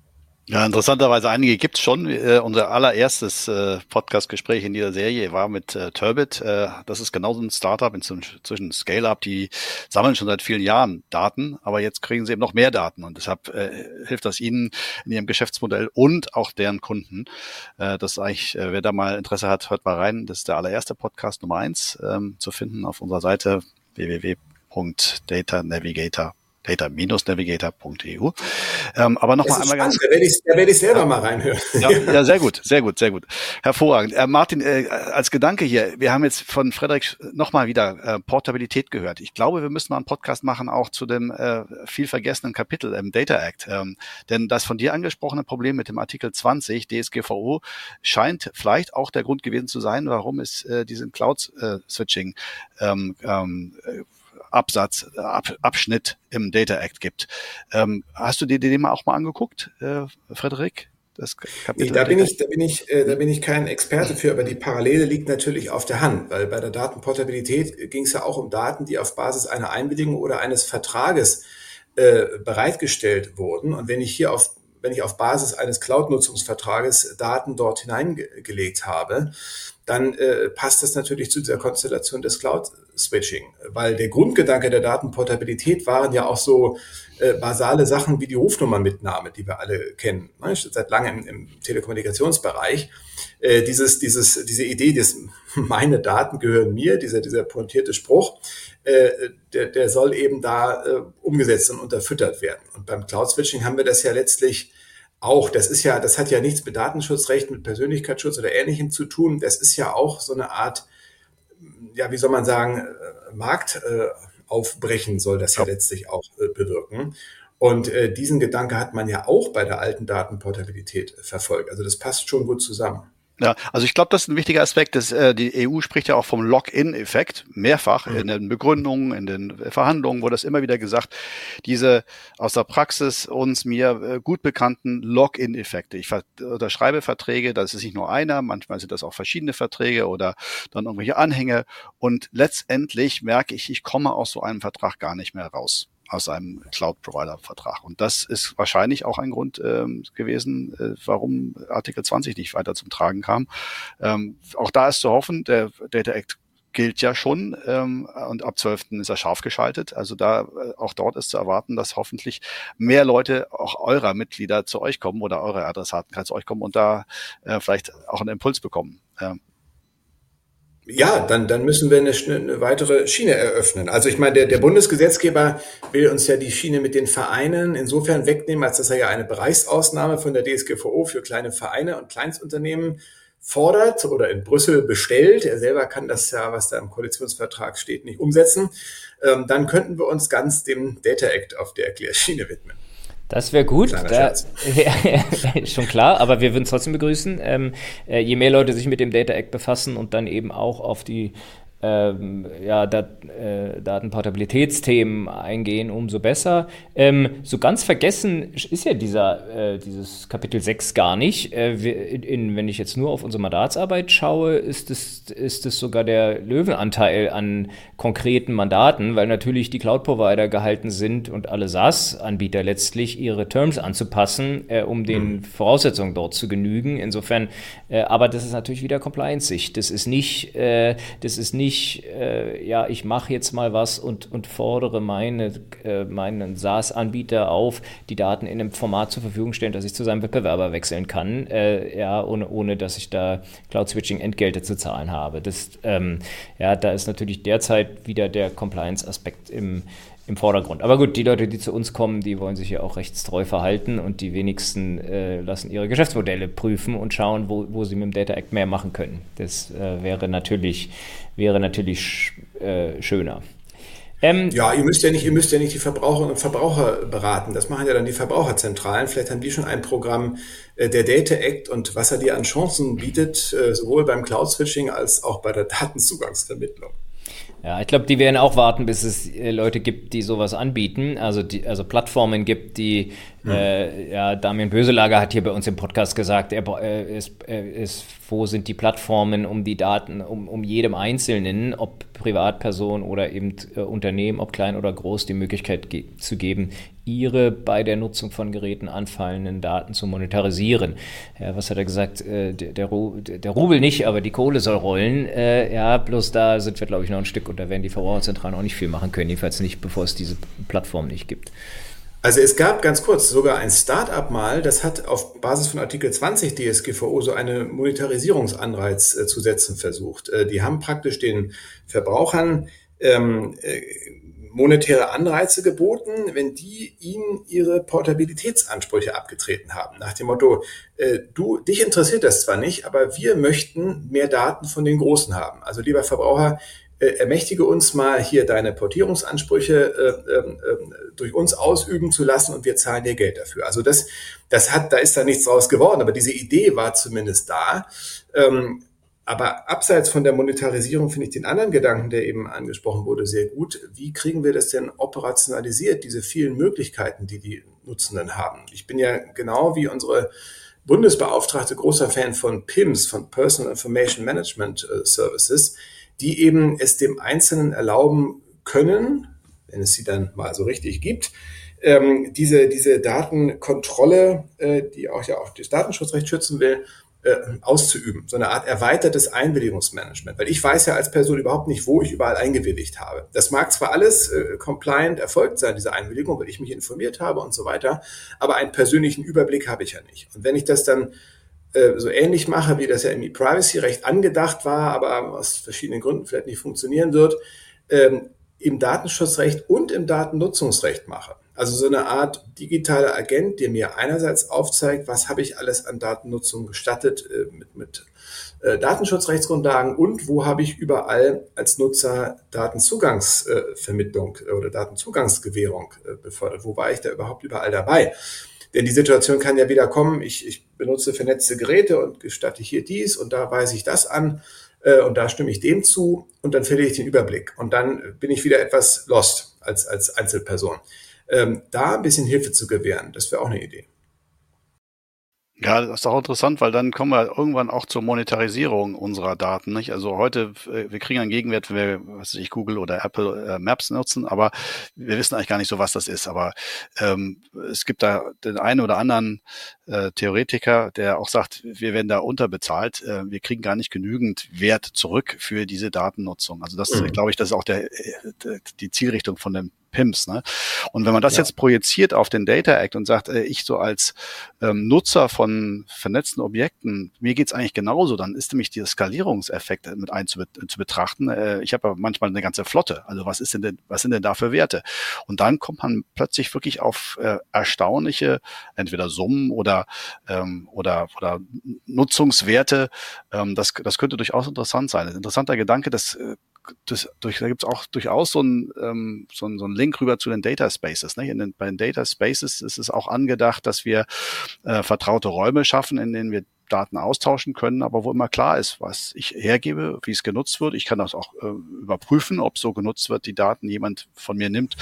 Ja, interessanterweise einige gibt's schon. Äh, unser allererstes äh, Podcast-Gespräch in dieser Serie war mit äh, Turbit. Äh, das ist genauso ein Startup, inzwischen Scale-Up, die sammeln schon seit vielen Jahren Daten, aber jetzt kriegen sie eben noch mehr Daten und deshalb äh, hilft das ihnen in ihrem Geschäftsmodell und auch deren Kunden. Äh, das ist eigentlich, äh, wer da mal Interesse hat, hört mal rein. Das ist der allererste Podcast Nummer eins ähm, zu finden auf unserer Seite w w w punkt data navigator data navigator punkt e u. Ähm, aber noch das mal einmal spannend. ganz. Da werde ich, da werde ich selber ja. mal reinhören. Ja, ja, sehr gut, sehr gut, sehr gut. Hervorragend. Äh, Martin, äh, als Gedanke hier, wir haben jetzt von Frederik nochmal wieder äh, Portabilität gehört. Ich glaube, wir müssen mal einen Podcast machen, auch zu dem äh, viel vergessenen Kapitel im Data Act. Ähm, denn das von dir angesprochene Problem mit dem Artikel zwanzig D S G V O scheint vielleicht auch der Grund gewesen zu sein, warum es äh, diesen Cloud-Switching ähm, ähm, Absatz, Ab, Abschnitt im Data Act gibt. Ähm, hast du dir den mal auch mal angeguckt, äh, Frederik? Das nee, da bin ich, da bin ich, äh, da bin ich kein Experte für, aber die Parallele liegt natürlich auf der Hand, weil bei der Datenportabilität ging es ja auch um Daten, die auf Basis einer Einwilligung oder eines Vertrages äh, bereitgestellt wurden. Und wenn ich hier auf wenn ich auf Basis eines Cloud-Nutzungsvertrages Daten dort hineingelegt habe, dann äh, passt das natürlich zu dieser Konstellation des Cloud-Switching, weil der Grundgedanke der Datenportabilität waren ja auch so äh, basale Sachen wie die Rufnummernmitnahme, die wir alle kennen, ne, seit langem im, im Telekommunikationsbereich. Äh, dieses, dieses, diese Idee, dass meine Daten gehören mir, dieser, dieser pointierte Spruch, äh, der, der soll eben da äh, umgesetzt und unterfüttert werden. Und beim Cloud-Switching haben wir das ja letztlich Auch, das ist ja, das hat ja nichts mit Datenschutzrecht, mit Persönlichkeitsschutz oder Ähnlichem zu tun. Das ist ja auch so eine Art, ja, wie soll man sagen, Marktaufbrechen soll das ja letztlich auch bewirken. Und äh, diesen Gedanke hat man ja auch bei der alten Datenportabilität verfolgt. Also das passt schon gut zusammen. Ja, also ich glaube, das ist ein wichtiger Aspekt. Dass, äh, die E U spricht ja auch vom Lock-in-Effekt, mehrfach mhm. in den Begründungen, in den Verhandlungen wurde das immer wieder gesagt, diese aus der Praxis uns mir äh, gut bekannten Lock-in-Effekte. Ich ver- unterschreibe Verträge, das ist nicht nur einer, manchmal sind das auch verschiedene Verträge oder dann irgendwelche Anhänge und letztendlich merke ich, ich komme aus so einem Vertrag gar nicht mehr raus. Aus einem Cloud-Provider-Vertrag. Und das ist wahrscheinlich auch ein Grund ähm, gewesen, äh, warum Artikel zwanzig nicht weiter zum Tragen kam. Ähm, auch da ist zu hoffen, der Data Act gilt ja schon ähm, und ab zwölften ist er scharf geschaltet. Also da äh, auch dort ist zu erwarten, dass hoffentlich mehr Leute, auch eurer Mitglieder zu euch kommen oder eure Adressaten zu euch kommen und da äh, vielleicht auch einen Impuls bekommen. Ähm, Ja, dann, dann müssen wir eine, eine weitere Schiene eröffnen. Also ich meine, der, der Bundesgesetzgeber will uns ja die Schiene mit den Vereinen insofern wegnehmen, als dass er ja eine Bereichsausnahme von der D S G V O für kleine Vereine und Kleinstunternehmen fordert oder in Brüssel bestellt. Er selber kann das ja, was da im Koalitionsvertrag steht, nicht umsetzen. Ähm, dann könnten wir uns ganz dem Data Act auf der Erklärschiene widmen. Das wäre gut, da, ja, schon klar, aber wir würden es trotzdem begrüßen. Ähm, äh, je mehr Leute sich mit dem Data Act befassen und dann eben auch auf die ähm, ja, Dat, äh, Datenportabilitätsthemen eingehen, umso besser. Ähm, so ganz vergessen ist ja dieser, äh, dieses Kapitel sechs gar nicht. Äh, wir, in, wenn ich jetzt nur auf unsere Mandatsarbeit schaue, ist es, ist es sogar der Löwenanteil an konkreten Mandaten, weil natürlich die Cloud-Provider gehalten sind und alle SaaS-Anbieter letztlich ihre Terms anzupassen, äh, um den mhm. Voraussetzungen dort zu genügen. Insofern, äh, aber das ist natürlich wieder Compliance-Sicht. Das ist nicht, äh, das ist nicht Äh, ja, ich mache jetzt mal was und, und fordere meine, äh, meinen SaaS-Anbieter auf, die Daten in einem Format zur Verfügung stellen, dass ich zu seinem Wettbewerber wechseln kann, äh, ja, ohne, ohne dass ich da Cloud-Switching-Entgelte zu zahlen habe. Das, ähm, ja, da ist natürlich derzeit wieder der Compliance-Aspekt im im Vordergrund. Aber gut, die Leute, die zu uns kommen, die wollen sich ja auch rechtstreu verhalten und die wenigsten äh, lassen ihre Geschäftsmodelle prüfen und schauen, wo, wo sie mit dem Data Act mehr machen können. Das äh, wäre natürlich, wäre natürlich äh, schöner. Ähm, ja, ihr müsst ja nicht, ihr müsst ja nicht die Verbraucherinnen und Verbraucher beraten. Das machen ja dann die Verbraucherzentralen. Vielleicht haben die schon ein Programm, äh, der Data Act und was er dir an Chancen bietet, äh, sowohl beim Cloud-Switching als auch bei der Datenzugangsvermittlung. Ja, ich glaube, die werden auch warten, bis es äh, Leute gibt, die sowas anbieten, also die, also Plattformen gibt, die, mhm. äh, ja, Damian Böselager hat hier bei uns im Podcast gesagt, er äh, ist, äh, ist, wo sind die Plattformen, um die Daten, um, um jedem Einzelnen, ob Privatperson oder eben äh, Unternehmen, ob klein oder groß, die Möglichkeit ge- zu geben, ihre bei der Nutzung von Geräten anfallenden Daten zu monetarisieren. Ja, was hat er gesagt? Äh, der, der, Ru- der Rubel nicht, aber die Kohle soll rollen. Äh, ja, bloß da sind wir, glaube ich, noch ein Stück und da werden die Verbraucherzentralen auch nicht viel machen können, jedenfalls nicht, bevor es diese Plattform nicht gibt. Also es gab ganz kurz sogar ein Start-up mal, das hat auf Basis von Artikel zwanzig D S G V O so eine Monetarisierungsanreiz äh, zu setzen versucht. Äh, die haben praktisch den Verbrauchern ähm, äh, monetäre Anreize geboten, wenn die ihnen ihre Portabilitätsansprüche abgetreten haben. Nach dem Motto, äh, du, dich interessiert das zwar nicht, aber wir möchten mehr Daten von den Großen haben. Also lieber Verbraucher, äh, ermächtige uns mal hier deine Portierungsansprüche äh, äh, durch uns ausüben zu lassen und wir zahlen dir Geld dafür. Also das, das hat, da ist da nichts draus geworden, aber diese Idee war zumindest da. Ähm, Aber abseits von der Monetarisierung finde ich den anderen Gedanken, der eben angesprochen wurde, sehr gut. Wie kriegen wir das denn operationalisiert, diese vielen Möglichkeiten, die die Nutzenden haben? Ich bin ja genau wie unsere Bundesbeauftragte großer Fan von P I M S, von Personal Information Management Services, die eben es dem Einzelnen erlauben können, wenn es sie dann mal so richtig gibt, ähm, diese, diese Datenkontrolle, äh, die auch ja auch das Datenschutzrecht schützen will, auszuüben, so eine Art erweitertes Einwilligungsmanagement. Weil ich weiß ja als Person überhaupt nicht, wo ich überall eingewilligt habe. Das mag zwar alles äh, compliant erfolgt sein, diese Einwilligung, weil ich mich informiert habe und so weiter, aber einen persönlichen Überblick habe ich ja nicht. Und wenn ich das dann äh, so ähnlich mache, wie das ja im E-Privacy-Recht angedacht war, aber aus verschiedenen Gründen vielleicht nicht funktionieren wird, ähm, im Datenschutzrecht und im Datennutzungsrecht mache, Also so eine Art digitaler Agent, der mir einerseits aufzeigt, was habe ich alles an Datennutzung gestattet äh, mit, mit äh, Datenschutzrechtsgrundlagen und wo habe ich überall als Nutzer Datenzugangsvermittlung äh, oder Datenzugangsgewährung äh, befördert. Wo war ich da überhaupt überall dabei? Denn die Situation kann ja wieder kommen, ich, ich benutze vernetzte Geräte und gestatte hier dies und da weise ich das an äh, und da stimme ich dem zu und dann verliere ich den Überblick. Und dann bin ich wieder etwas lost als, als Einzelperson. Ähm, da ein bisschen Hilfe zu gewähren, das wäre auch eine Idee. Ja, das ist auch interessant, weil dann kommen wir irgendwann auch zur Monetarisierung unserer Daten, nicht? Also heute, wir kriegen einen Gegenwert, wenn wir, was weiß ich, Google oder Apple äh, Maps nutzen, aber wir wissen eigentlich gar nicht so, was das ist. Aber ähm, es gibt da den einen oder anderen äh, Theoretiker, der auch sagt, wir werden da unterbezahlt, äh, wir kriegen gar nicht genügend Wert zurück für diese Datennutzung. Also das, mhm. glaube ich, das ist auch der, der die Zielrichtung von dem P I M S, ne? Und wenn man das ja. jetzt projiziert auf den Data Act und sagt, äh, ich so als ähm, Nutzer von vernetzten Objekten, mir geht's eigentlich genauso, dann ist nämlich der Skalierungseffekt mit einzu zu betrachten. Äh, ich habe ja manchmal eine ganze Flotte. Also was ist denn, denn was sind denn da für Werte? Und dann kommt man plötzlich wirklich auf äh, erstaunliche, entweder Summen oder ähm, oder oder Nutzungswerte. Ähm, das das könnte durchaus interessant sein. Ein interessanter Gedanke, dass äh, Das, durch, da gibt es auch durchaus so einen ähm, so ein, so ein Link rüber zu den Data Spaces. Ne? In den, bei den Data Spaces ist es auch angedacht, dass wir äh, vertraute Räume schaffen, in denen wir Daten austauschen können, aber wo immer klar ist, was ich hergebe, wie es genutzt wird. Ich kann das auch äh, überprüfen, ob so genutzt wird, die Daten jemand von mir nimmt,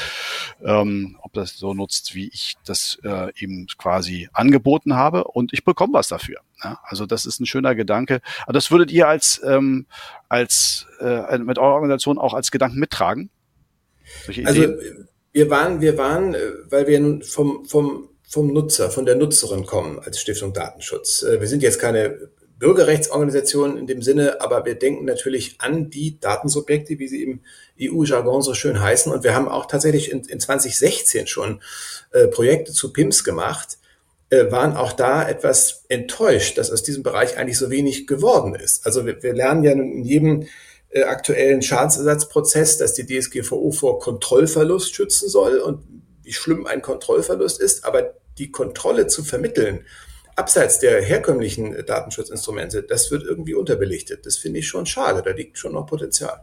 ähm, ob das so nutzt, wie ich das äh, ihm quasi angeboten habe und ich bekomme was dafür. Ja? Also das ist ein schöner Gedanke. Aber das würdet ihr als, ähm, als äh, mit eurer Organisation auch als Gedanken mittragen? Solche also Ideen? wir waren, wir waren, weil wir nun vom, vom vom Nutzer, von der Nutzerin kommen als Stiftung Datenschutz. Wir sind jetzt keine Bürgerrechtsorganisation in dem Sinne, aber wir denken natürlich an die Datensubjekte, wie sie im E U-Jargon so schön heißen. Und wir haben auch tatsächlich in, in zwanzig sechzehn schon äh, Projekte zu P I M S gemacht, äh, waren auch da etwas enttäuscht, dass aus diesem Bereich eigentlich so wenig geworden ist. Also wir, wir lernen ja in jedem äh, aktuellen Schadensersatzprozess, dass die D S G V O vor Kontrollverlust schützen soll und wie schlimm ein Kontrollverlust ist, aber die Kontrolle zu vermitteln, abseits der herkömmlichen Datenschutzinstrumente, das wird irgendwie unterbelichtet. Das finde ich schon schade, da liegt schon noch Potenzial.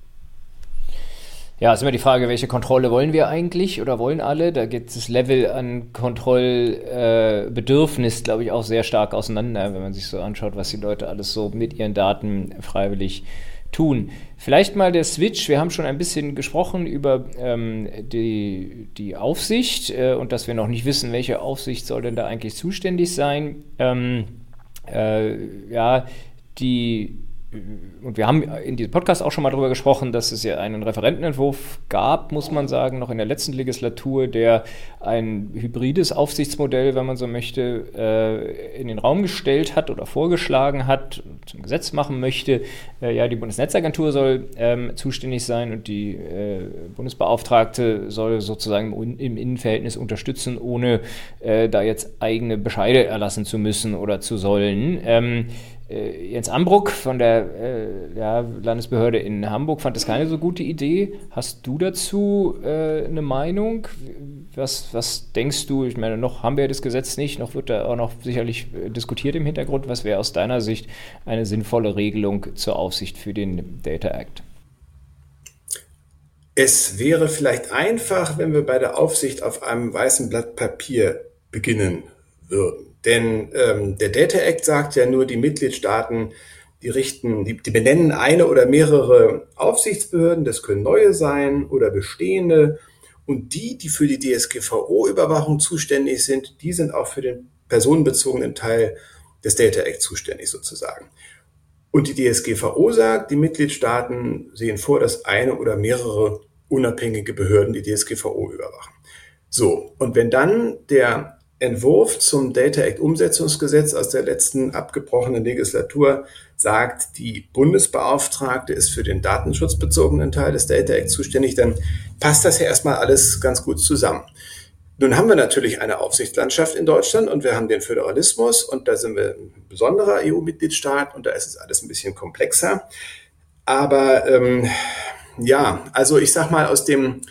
Ja, ist immer die Frage, welche Kontrolle wollen wir eigentlich oder wollen alle? Da geht das Level an Kontrollbedürfnis, äh, glaube ich, auch sehr stark auseinander, wenn man sich so anschaut, was die Leute alles so mit ihren Daten freiwillig tun. Vielleicht mal der Switch. Wir haben schon ein bisschen gesprochen über ähm, die, die Aufsicht äh, und dass wir noch nicht wissen, welche Aufsicht soll denn da eigentlich zuständig sein. Ähm, äh, ja, die Und wir haben in diesem Podcast auch schon mal darüber gesprochen, dass es ja einen Referentenentwurf gab, muss man sagen, noch in der letzten Legislatur, der ein hybrides Aufsichtsmodell, wenn man so möchte, äh, in den Raum gestellt hat oder vorgeschlagen hat, zum Gesetz machen möchte. Äh, ja, die Bundesnetzagentur soll ähm, zuständig sein und die äh, Bundesbeauftragte soll sozusagen im, im Innenverhältnis unterstützen, ohne äh, da jetzt eigene Bescheide erlassen zu müssen oder zu sollen. Ähm, Jens Ambruck von der äh, ja, Landesbehörde in Hamburg fand das keine so gute Idee. Hast du dazu äh, eine Meinung? Was, was denkst du? Ich meine, noch haben wir das Gesetz nicht, noch wird da auch noch sicherlich diskutiert im Hintergrund. Was wäre aus deiner Sicht eine sinnvolle Regelung zur Aufsicht für den Data Act? Es wäre vielleicht einfach, wenn wir bei der Aufsicht auf einem weißen Blatt Papier beginnen würden. Denn ähm, der Data Act sagt ja nur, die Mitgliedstaaten, die richten, die, die benennen eine oder mehrere Aufsichtsbehörden, das können neue sein oder bestehende. Und die, die für die D S G V O-Überwachung zuständig sind, die sind auch für den personenbezogenen Teil des Data Act zuständig sozusagen. Und die D S G V O sagt, die Mitgliedstaaten sehen vor, dass eine oder mehrere unabhängige Behörden die D S G V O überwachen. So, und wenn dann der Entwurf zum Data Act Umsetzungsgesetz aus der letzten abgebrochenen Legislatur sagt, die Bundesbeauftragte ist für den datenschutzbezogenen Teil des Data Act zuständig, dann passt das ja erstmal alles ganz gut zusammen. Nun haben wir natürlich eine Aufsichtslandschaft in Deutschland und wir haben den Föderalismus und da sind wir ein besonderer E U-Mitgliedstaat und da ist es alles ein bisschen komplexer. Aber ähm, ja, also ich sag mal, aus dem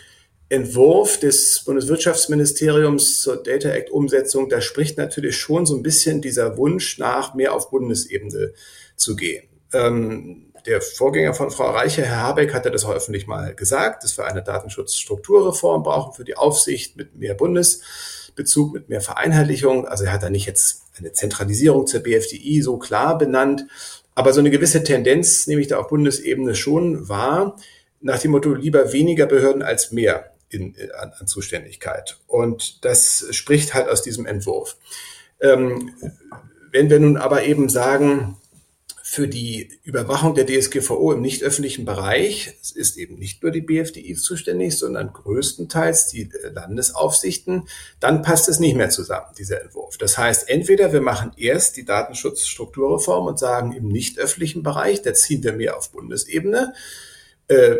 Entwurf des Bundeswirtschaftsministeriums zur Data Act Umsetzung, da spricht natürlich schon so ein bisschen dieser Wunsch nach, mehr auf Bundesebene zu gehen. Ähm, der Vorgänger von Frau Reiche, Herr Habeck, hatte das auch öffentlich mal gesagt, dass wir eine Datenschutzstrukturreform brauchen für die Aufsicht mit mehr Bundesbezug, mit mehr Vereinheitlichung. Also er hat da nicht jetzt eine Zentralisierung zur B F D I so klar benannt, aber so eine gewisse Tendenz, nämlich da auf Bundesebene schon war, nach dem Motto, lieber weniger Behörden als mehr in, an, an Zuständigkeit. Und das spricht halt aus diesem Entwurf. Ähm, wenn wir nun aber eben sagen, für die Überwachung der D S G V O im nicht öffentlichen Bereich ist eben nicht nur die B F D I zuständig, sondern größtenteils die Landesaufsichten, dann passt es nicht mehr zusammen, dieser Entwurf. Das heißt, entweder wir machen erst die Datenschutzstrukturreform und sagen, im nicht öffentlichen Bereich, da ziehen wir mehr auf Bundesebene, äh,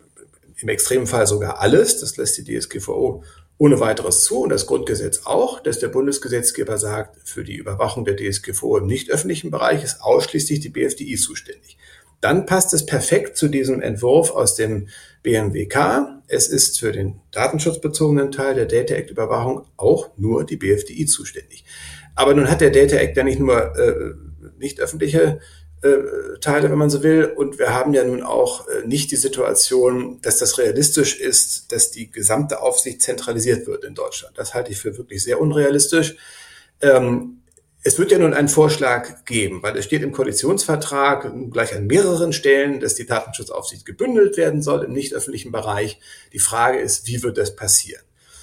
im Extremfall sogar alles, das lässt die D S G V O ohne weiteres zu und das Grundgesetz auch, dass der Bundesgesetzgeber sagt, für die Überwachung der D S G V O im nicht öffentlichen Bereich ist ausschließlich die B F D I zuständig. Dann passt es perfekt zu diesem Entwurf aus dem B M W K. Es ist für den datenschutzbezogenen Teil der Data Act Überwachung auch nur die B F D I zuständig. Aber nun hat der Data Act ja nicht nur äh, nicht öffentliche Äh, Teile, wenn man so will. Und wir haben ja nun auch äh, nicht die Situation, dass das realistisch ist, dass die gesamte Aufsicht zentralisiert wird in Deutschland. Das halte ich für wirklich sehr unrealistisch. Ähm, es wird ja nun einen Vorschlag geben, weil es steht im Koalitionsvertrag gleich an mehreren Stellen, dass die Datenschutzaufsicht gebündelt werden soll im nicht öffentlichen Bereich. Die Frage ist, wie wird das passieren?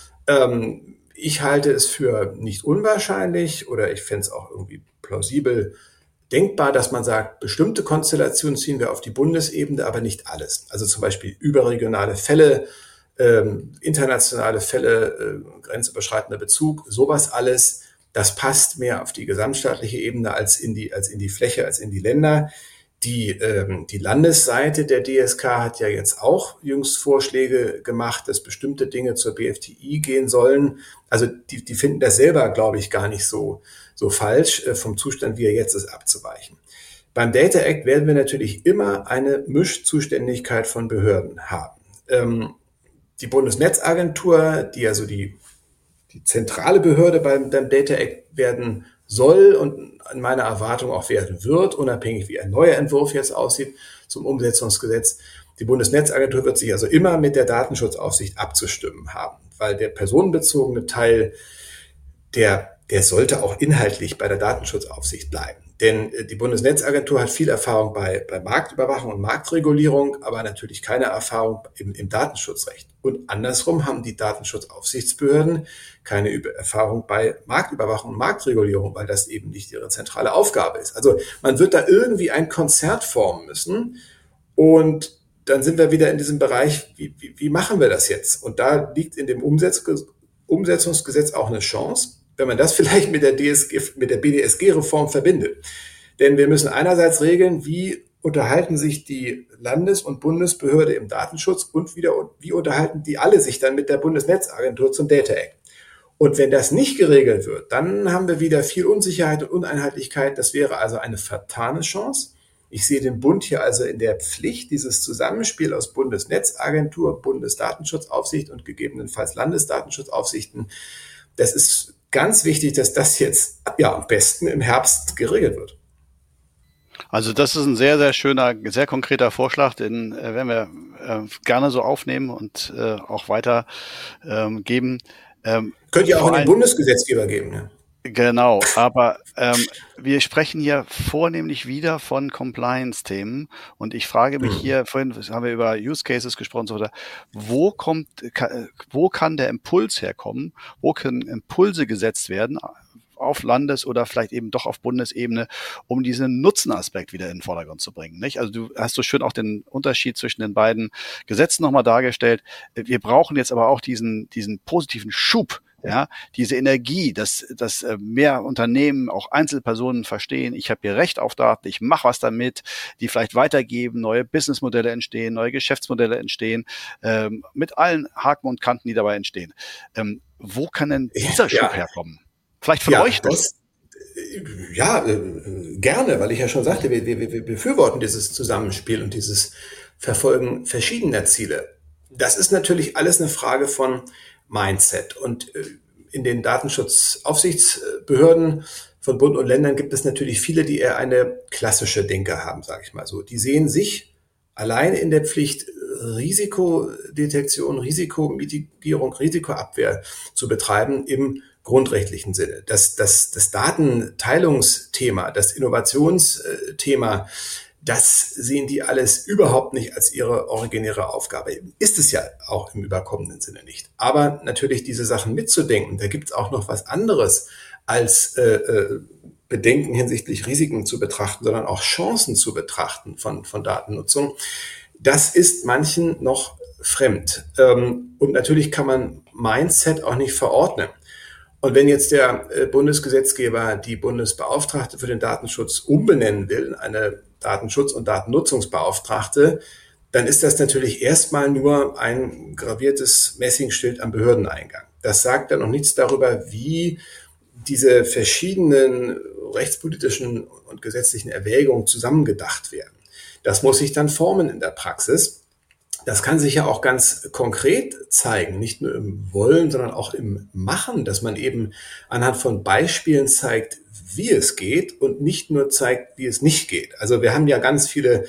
Ähm, ich halte es für nicht unwahrscheinlich oder ich fände es auch irgendwie plausibel, denkbar, dass man sagt, bestimmte Konstellationen ziehen wir auf die Bundesebene, aber nicht alles. Also zum Beispiel überregionale Fälle, ähm, internationale Fälle, äh, grenzüberschreitender Bezug, sowas alles, das passt mehr auf die gesamtstaatliche Ebene als in die, als in die Fläche, als in die Länder. Die, ähm, die Landesseite der D S K hat ja jetzt auch jüngst Vorschläge gemacht, dass bestimmte Dinge zur B F D I gehen sollen. Also die, die finden das selber, glaube ich, gar nicht so, so falsch, äh, vom Zustand, wie er jetzt ist, abzuweichen. Beim Data Act werden wir natürlich immer eine Mischzuständigkeit von Behörden haben. Ähm, die Bundesnetzagentur, die ja so die, die zentrale Behörde beim, beim Data Act werden soll und in meiner Erwartung auch werden wird, unabhängig wie ein neuer Entwurf jetzt aussieht zum Umsetzungsgesetz. Die Bundesnetzagentur wird sich also immer mit der Datenschutzaufsicht abzustimmen haben, weil der personenbezogene Teil, der, der sollte auch inhaltlich bei der Datenschutzaufsicht bleiben. Denn die Bundesnetzagentur hat viel Erfahrung bei, bei Marktüberwachung und Marktregulierung, aber natürlich keine Erfahrung im, im Datenschutzrecht. Und andersrum haben die Datenschutzaufsichtsbehörden keine Erfahrung bei Marktüberwachung und Marktregulierung, weil das eben nicht ihre zentrale Aufgabe ist. Also man wird da irgendwie ein Konzert formen müssen und dann sind wir wieder in diesem Bereich, wie, wie, wie machen wir das jetzt? Und da liegt in dem Umsetz, Umsetzungsgesetz auch eine Chance, wenn man das vielleicht mit der D S G, mit der B D S G-Reform verbindet. Denn wir müssen einerseits regeln, wie unterhalten sich die Landes- und Bundesbehörde im Datenschutz und wieder, wie unterhalten die alle sich dann mit der Bundesnetzagentur zum Data Act. Und wenn das nicht geregelt wird, dann haben wir wieder viel Unsicherheit und Uneinheitlichkeit. Das wäre also eine vertane Chance. Ich sehe den Bund hier also in der Pflicht, dieses Zusammenspiel aus Bundesnetzagentur, Bundesdatenschutzaufsicht und gegebenenfalls Landesdatenschutzaufsichten. Das ist ganz wichtig, dass das jetzt ja am besten im Herbst geregelt wird. Also das ist ein sehr, sehr schöner, sehr konkreter Vorschlag, den äh, werden wir äh, gerne so aufnehmen und äh, auch weiter ähm, geben. Ähm, Könnt ihr auch an den Bundesgesetzgeber geben, ne? Genau, aber ähm, wir sprechen hier vornehmlich wieder von Compliance-Themen und ich frage mich hier, vorhin haben wir über Use Cases gesprochen, so, wo kommt, kann, wo kann der Impuls herkommen, wo können Impulse gesetzt werden auf Landes- oder vielleicht eben doch auf Bundesebene, um diesen Nutzenaspekt wieder in den Vordergrund zu bringen, nicht? Also du hast so schön auch den Unterschied zwischen den beiden Gesetzen nochmal dargestellt. Wir brauchen jetzt aber auch diesen, diesen positiven Schub, ja, diese Energie, dass, dass mehr Unternehmen, auch Einzelpersonen verstehen, ich habe hier Recht auf Daten, ich mache was damit, die vielleicht weitergeben, neue Businessmodelle entstehen, neue Geschäftsmodelle entstehen, ähm, mit allen Haken und Kanten, die dabei entstehen. Ähm, wo kann denn dieser Schub ja. herkommen? Vielleicht von ja, euch noch? Das, ja, äh, gerne, weil ich ja schon sagte, wir, wir, wir befürworten dieses Zusammenspiel und dieses Verfolgen verschiedener Ziele. Das ist natürlich alles eine Frage von Mindset. Und in den Datenschutzaufsichtsbehörden von Bund und Ländern gibt es natürlich viele, die eher eine klassische Denke haben, sage ich mal so. Die sehen sich alleine in der Pflicht, Risikodetektion, Risikomitigierung, Risikoabwehr zu betreiben im grundrechtlichen Sinne. Das, das, das Datenteilungsthema, das Innovationsthema, das sehen die alles überhaupt nicht als ihre originäre Aufgabe. Ist es ja auch im überkommenen Sinne nicht. Aber natürlich diese Sachen mitzudenken, da gibt es auch noch was anderes als äh, Bedenken hinsichtlich Risiken zu betrachten, sondern auch Chancen zu betrachten von, von Datennutzung. Das ist manchen noch fremd. Ähm, und natürlich kann man Mindset auch nicht verordnen. Und wenn jetzt der Bundesgesetzgeber die Bundesbeauftragte für den Datenschutz umbenennen will in eine Datenschutz- und Datennutzungsbeauftragte, dann ist das natürlich erstmal nur ein graviertes Messingschild am Behördeneingang. Das sagt dann noch nichts darüber, wie diese verschiedenen rechtspolitischen und gesetzlichen Erwägungen zusammengedacht werden. Das muss sich dann formen in der Praxis. Das kann sich ja auch ganz konkret zeigen, nicht nur im Wollen, sondern auch im Machen, dass man eben anhand von Beispielen zeigt, wie es geht und nicht nur zeigt, wie es nicht geht. Also wir haben ja ganz viele,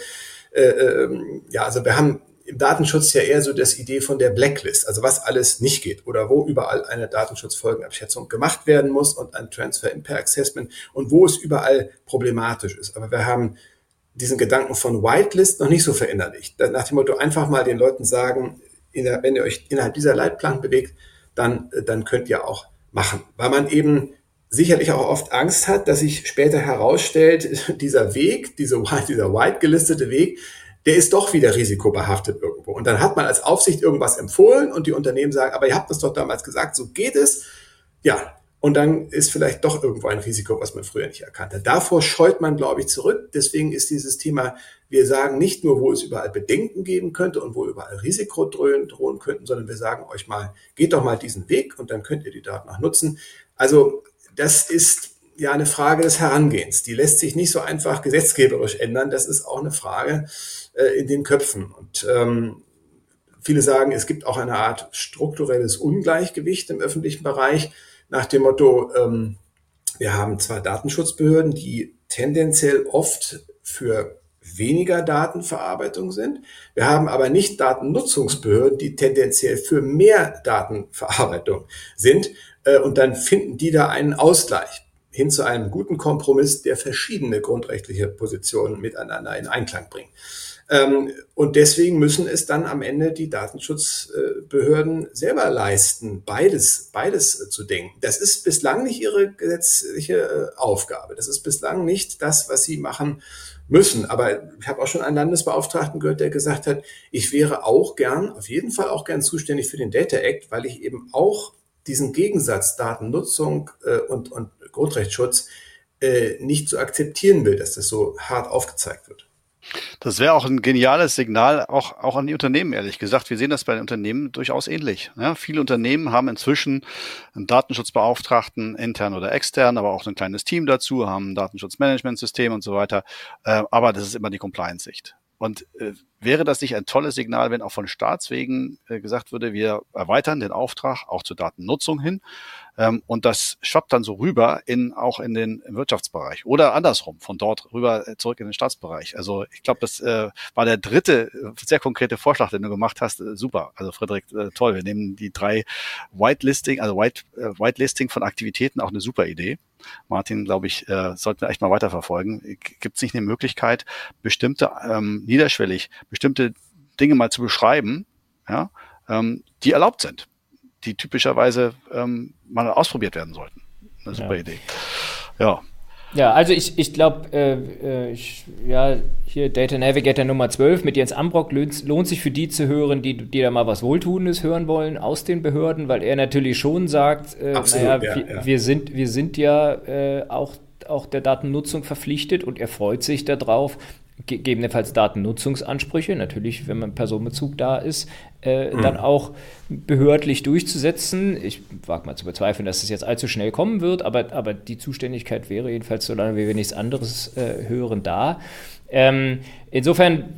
äh, ja, also wir haben im Datenschutz ja eher so das Idee von der Blacklist, also was alles nicht geht oder wo überall eine Datenschutzfolgenabschätzung gemacht werden muss und ein Transfer Impact Assessment und wo es überall problematisch ist. Aber wir haben diesen Gedanken von Whitelist noch nicht so verinnerlicht. Nach dem Motto einfach mal den Leuten sagen, wenn ihr euch innerhalb dieser Leitplanken bewegt, dann, dann könnt ihr auch machen. Weil man eben sicherlich auch oft Angst hat, dass sich später herausstellt, dieser Weg, diese, dieser white gelistete Weg, der ist doch wieder risikobehaftet irgendwo. Und dann hat man als Aufsicht irgendwas empfohlen und die Unternehmen sagen, aber ihr habt das doch damals gesagt, so geht es. Ja, und dann ist vielleicht doch irgendwo ein Risiko, was man früher nicht erkannt hat. Davor scheut man, glaube ich, zurück. Deswegen ist dieses Thema, wir sagen nicht nur, wo es überall Bedenken geben könnte und wo überall Risiko drohen, drohen könnten, sondern wir sagen euch mal, geht doch mal diesen Weg und dann könnt ihr die Daten auch nutzen. Also das ist ja eine Frage des Herangehens. Die lässt sich nicht so einfach gesetzgeberisch ändern. Das ist auch eine Frage äh, in den Köpfen. Und ähm, viele sagen, es gibt auch eine Art strukturelles Ungleichgewicht im öffentlichen Bereich. Nach dem Motto, ähm, wir haben zwar Datenschutzbehörden, die tendenziell oft für weniger Datenverarbeitung sind. Wir haben aber nicht Datennutzungsbehörden, die tendenziell für mehr Datenverarbeitung sind. Äh, und dann finden die da einen Ausgleich hin zu einem guten Kompromiss, der verschiedene grundrechtliche Positionen miteinander in Einklang bringt. Ähm, und deswegen müssen es dann am Ende die Datenschutzbehörden selber leisten, beides, beides zu denken. Das ist bislang nicht ihre gesetzliche Aufgabe. Das ist bislang nicht das, was sie machen müssen. Aber ich habe auch schon einen Landesbeauftragten gehört, der gesagt hat, ich wäre auch gern, auf jeden Fall auch gern zuständig für den Data Act, weil ich eben auch diesen Gegensatz Datennutzung äh, und, und Grundrechtsschutz äh, nicht so akzeptieren will, dass das so hart aufgezeigt wird. Das wäre auch ein geniales Signal, auch, auch an die Unternehmen, ehrlich gesagt. Wir sehen das bei den Unternehmen durchaus ähnlich. Ja, viele Unternehmen haben inzwischen einen Datenschutzbeauftragten, intern oder extern, aber auch ein kleines Team dazu, haben ein Datenschutzmanagementsystem und so weiter. Äh, aber das ist immer die Compliance-Sicht. Und äh, wäre das nicht ein tolles Signal, wenn auch von Staatswegen äh, gesagt würde, wir erweitern den Auftrag auch zur Datennutzung hin, ähm, und das schwappt dann so rüber in auch in den im Wirtschaftsbereich oder andersrum, von dort rüber äh, zurück in den Staatsbereich. Also ich glaube, das äh, war der dritte äh, sehr konkrete Vorschlag, den du gemacht hast. Äh, super, also Frederik, äh, toll. Wir nehmen die drei Whitelisting, also White, äh, Whitelisting von Aktivitäten, auch eine super Idee. Martin, glaube ich, äh, sollten wir echt mal weiterverfolgen. Gibt es nicht eine Möglichkeit, bestimmte ähm, niederschwellig, bestimmte Dinge mal zu beschreiben, ja, ähm, die erlaubt sind, die typischerweise ähm, mal ausprobiert werden sollten. Eine super ja. Idee. Ja. Ja, also ich, ich glaube, äh, ich, ja, hier Data Navigator Nummer zwölf mit Jens Ambrock lohnt, lohnt sich für die zu hören, die, die da mal was Wohltuendes hören wollen aus den Behörden, weil er natürlich schon sagt, äh, Absolut, naja, ja, wir, ja. wir sind, wir sind ja äh, auch, auch der Datennutzung verpflichtet und er freut sich darauf, gegebenenfalls Datennutzungsansprüche, natürlich, wenn man Personenbezug da ist, äh, mhm. dann auch behördlich durchzusetzen. Ich wage mal zu bezweifeln, dass es jetzt allzu schnell kommen wird, aber, aber die Zuständigkeit wäre jedenfalls, solange wir nichts anderes äh, hören, da. Ähm, insofern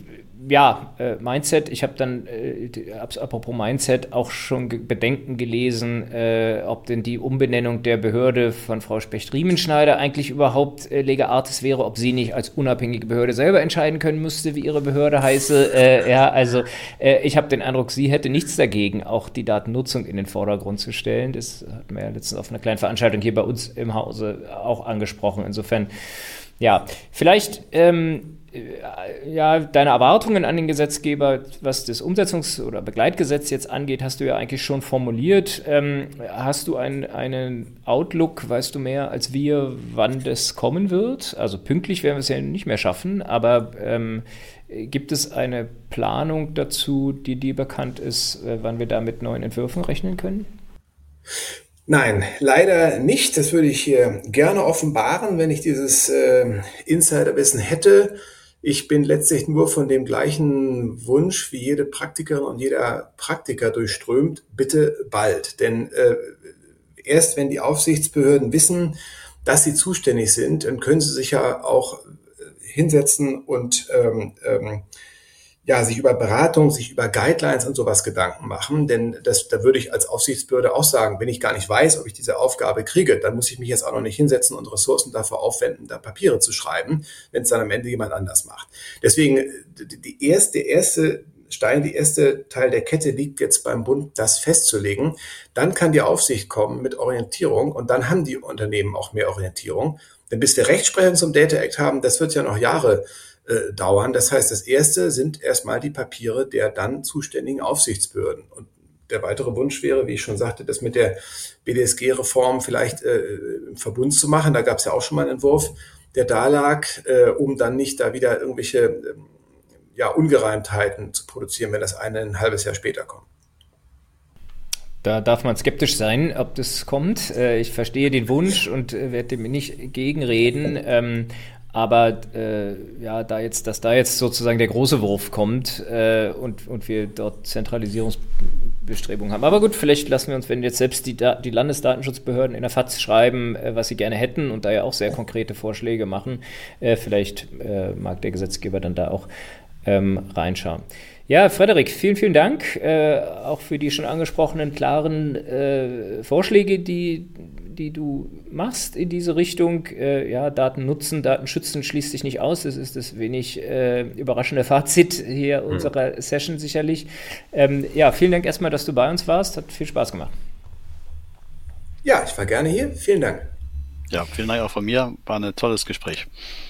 ja, äh, Mindset, ich habe dann, äh, apropos Mindset, auch schon ge- Bedenken gelesen, äh, ob denn die Umbenennung der Behörde von Frau Specht-Riemenschneider eigentlich überhaupt äh, lege artis wäre, ob sie nicht als unabhängige Behörde selber entscheiden können müsste, wie ihre Behörde heiße. Äh, ja, also äh, ich habe den Eindruck, sie hätte nichts dagegen, auch die Datennutzung in den Vordergrund zu stellen. Das hatten wir ja letztens auf einer kleinen Veranstaltung hier bei uns im Hause auch angesprochen. Insofern, ja, vielleicht ähm, ja, deine Erwartungen an den Gesetzgeber, was das Umsetzungs- oder Begleitgesetz jetzt angeht, hast du ja eigentlich schon formuliert. Ähm, hast du ein, einen Outlook, weißt du mehr als wir, wann das kommen wird? Also pünktlich werden wir es ja nicht mehr schaffen, aber ähm, gibt es eine Planung dazu, die dir bekannt ist, äh, wann wir da mit neuen Entwürfen rechnen können? Nein, leider nicht. Das würde ich hier gerne offenbaren, wenn ich dieses äh, Insiderwissen hätte. Ich bin letztlich nur von dem gleichen Wunsch wie jede Praktikerin und jeder Praktiker durchströmt, bitte bald. Denn äh, erst wenn die Aufsichtsbehörden wissen, dass sie zuständig sind, dann können sie sich ja auch hinsetzen und ähm, ähm, ja, sich über Beratung, sich über Guidelines und sowas Gedanken machen. Denn das, da würde ich als Aufsichtsbehörde auch sagen, wenn ich gar nicht weiß, ob ich diese Aufgabe kriege, dann muss ich mich jetzt auch noch nicht hinsetzen und Ressourcen dafür aufwenden, da Papiere zu schreiben, wenn es dann am Ende jemand anders macht. Deswegen, die erste, der erste Stein, die erste Teil der Kette liegt jetzt beim Bund, das festzulegen. Dann kann die Aufsicht kommen mit Orientierung und dann haben die Unternehmen auch mehr Orientierung. Denn bis wir Rechtsprechung zum Data Act haben, das wird ja noch Jahre äh, dauern. Das heißt, das Erste sind erstmal die Papiere der dann zuständigen Aufsichtsbehörden. Und der weitere Wunsch wäre, wie ich schon sagte, das mit der B D S G-Reform vielleicht äh, im Verbund zu machen. Da gab es ja auch schon mal einen Entwurf, der da lag, äh, um dann nicht da wieder irgendwelche äh, ja, Ungereimtheiten zu produzieren, wenn das eine ein halbes Jahr später kommt. Da darf man skeptisch sein, ob das kommt. Ich verstehe den Wunsch und werde dem nicht gegenreden. Aber äh, ja, da jetzt, dass da jetzt sozusagen der große Wurf kommt äh, und, und wir dort Zentralisierungsbestrebungen haben. Aber gut, vielleicht lassen wir uns, wenn jetzt selbst die, die Landesdatenschutzbehörden in der F A Z schreiben, äh, was sie gerne hätten und da ja auch sehr konkrete Vorschläge machen, äh, vielleicht äh, mag der Gesetzgeber dann da auch ähm, reinschauen. Ja, Frederik, vielen, vielen Dank äh, auch für die schon angesprochenen klaren äh, Vorschläge, die, die du machst in diese Richtung. Äh, ja, Daten nutzen, Daten schützen schließt sich nicht aus. Das ist das wenig äh, überraschende Fazit hier mhm. unserer Session sicherlich. Ähm, ja, vielen Dank erstmal, dass du bei uns warst. Hat viel Spaß gemacht. Ja, ich war gerne hier. Vielen Dank. Ja, vielen Dank auch von mir. War ein tolles Gespräch.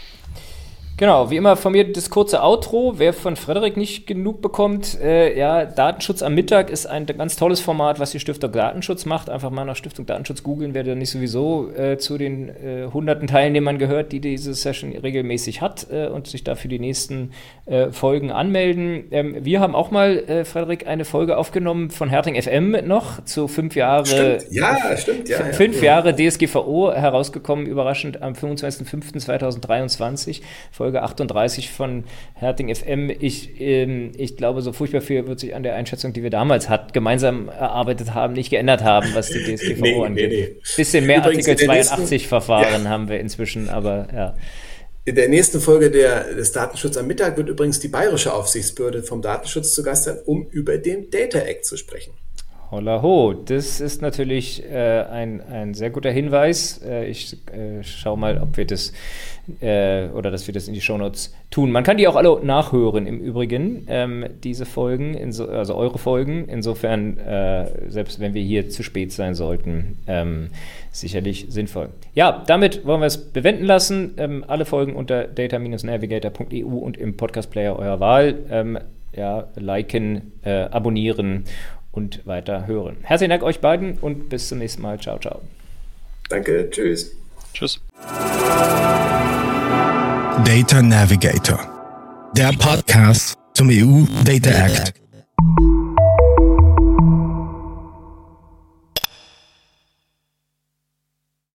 Genau, wie immer von mir das kurze Outro. Wer von Frederik nicht genug bekommt, äh, ja, Datenschutz am Mittag ist ein ganz tolles Format, was die Stiftung Datenschutz macht. Einfach mal nach Stiftung Datenschutz googeln, wer da nicht sowieso äh, zu den äh, hunderten Teilnehmern gehört, die diese Session regelmäßig hat äh, und sich da für die nächsten äh, Folgen anmelden. Ähm, wir haben auch mal, äh, Frederik, eine Folge aufgenommen von Herting F M noch zu fünf Jahre. Stimmt, ja, stimmt, ja. Fünf ja. Jahre D S G V O herausgekommen, überraschend am fünfundzwanzigsten fünften zweitausenddreiundzwanzig. Folge achtunddreißig von Herting F M. Ich, ähm, ich glaube, so furchtbar viel wird sich an der Einschätzung, die wir damals hat, gemeinsam erarbeitet haben, nicht geändert haben, was die D S G V O nee, angeht. Nee, nee. Bisschen mehr Übrigens Artikel zweiundachtzig-Verfahren ja. haben wir inzwischen, aber ja. In der nächsten Folge der, des Datenschutz am Mittag wird übrigens die bayerische Aufsichtsbehörde vom Datenschutz zu Gast sein, um über den Data Act zu sprechen. Holla ho, das ist natürlich äh, ein, ein sehr guter Hinweis. Äh, ich äh, schaue mal, ob wir das äh, oder dass wir das in die Shownotes tun. Man kann die auch alle nachhören im Übrigen, ähm, diese Folgen, inso, also eure Folgen. Insofern, äh, selbst wenn wir hier zu spät sein sollten, ähm, sicherlich sinnvoll. Ja, damit wollen wir es bewenden lassen. Ähm, alle Folgen unter data dash navigator punkt e u und im Podcast-Player eurer Wahl. Ähm, ja, liken, äh, abonnieren und weiter hören. Herzlichen Dank euch beiden und bis zum nächsten Mal. Ciao, ciao. Danke, tschüss. Tschüss. Data Navigator, der Podcast zum E U Data Act.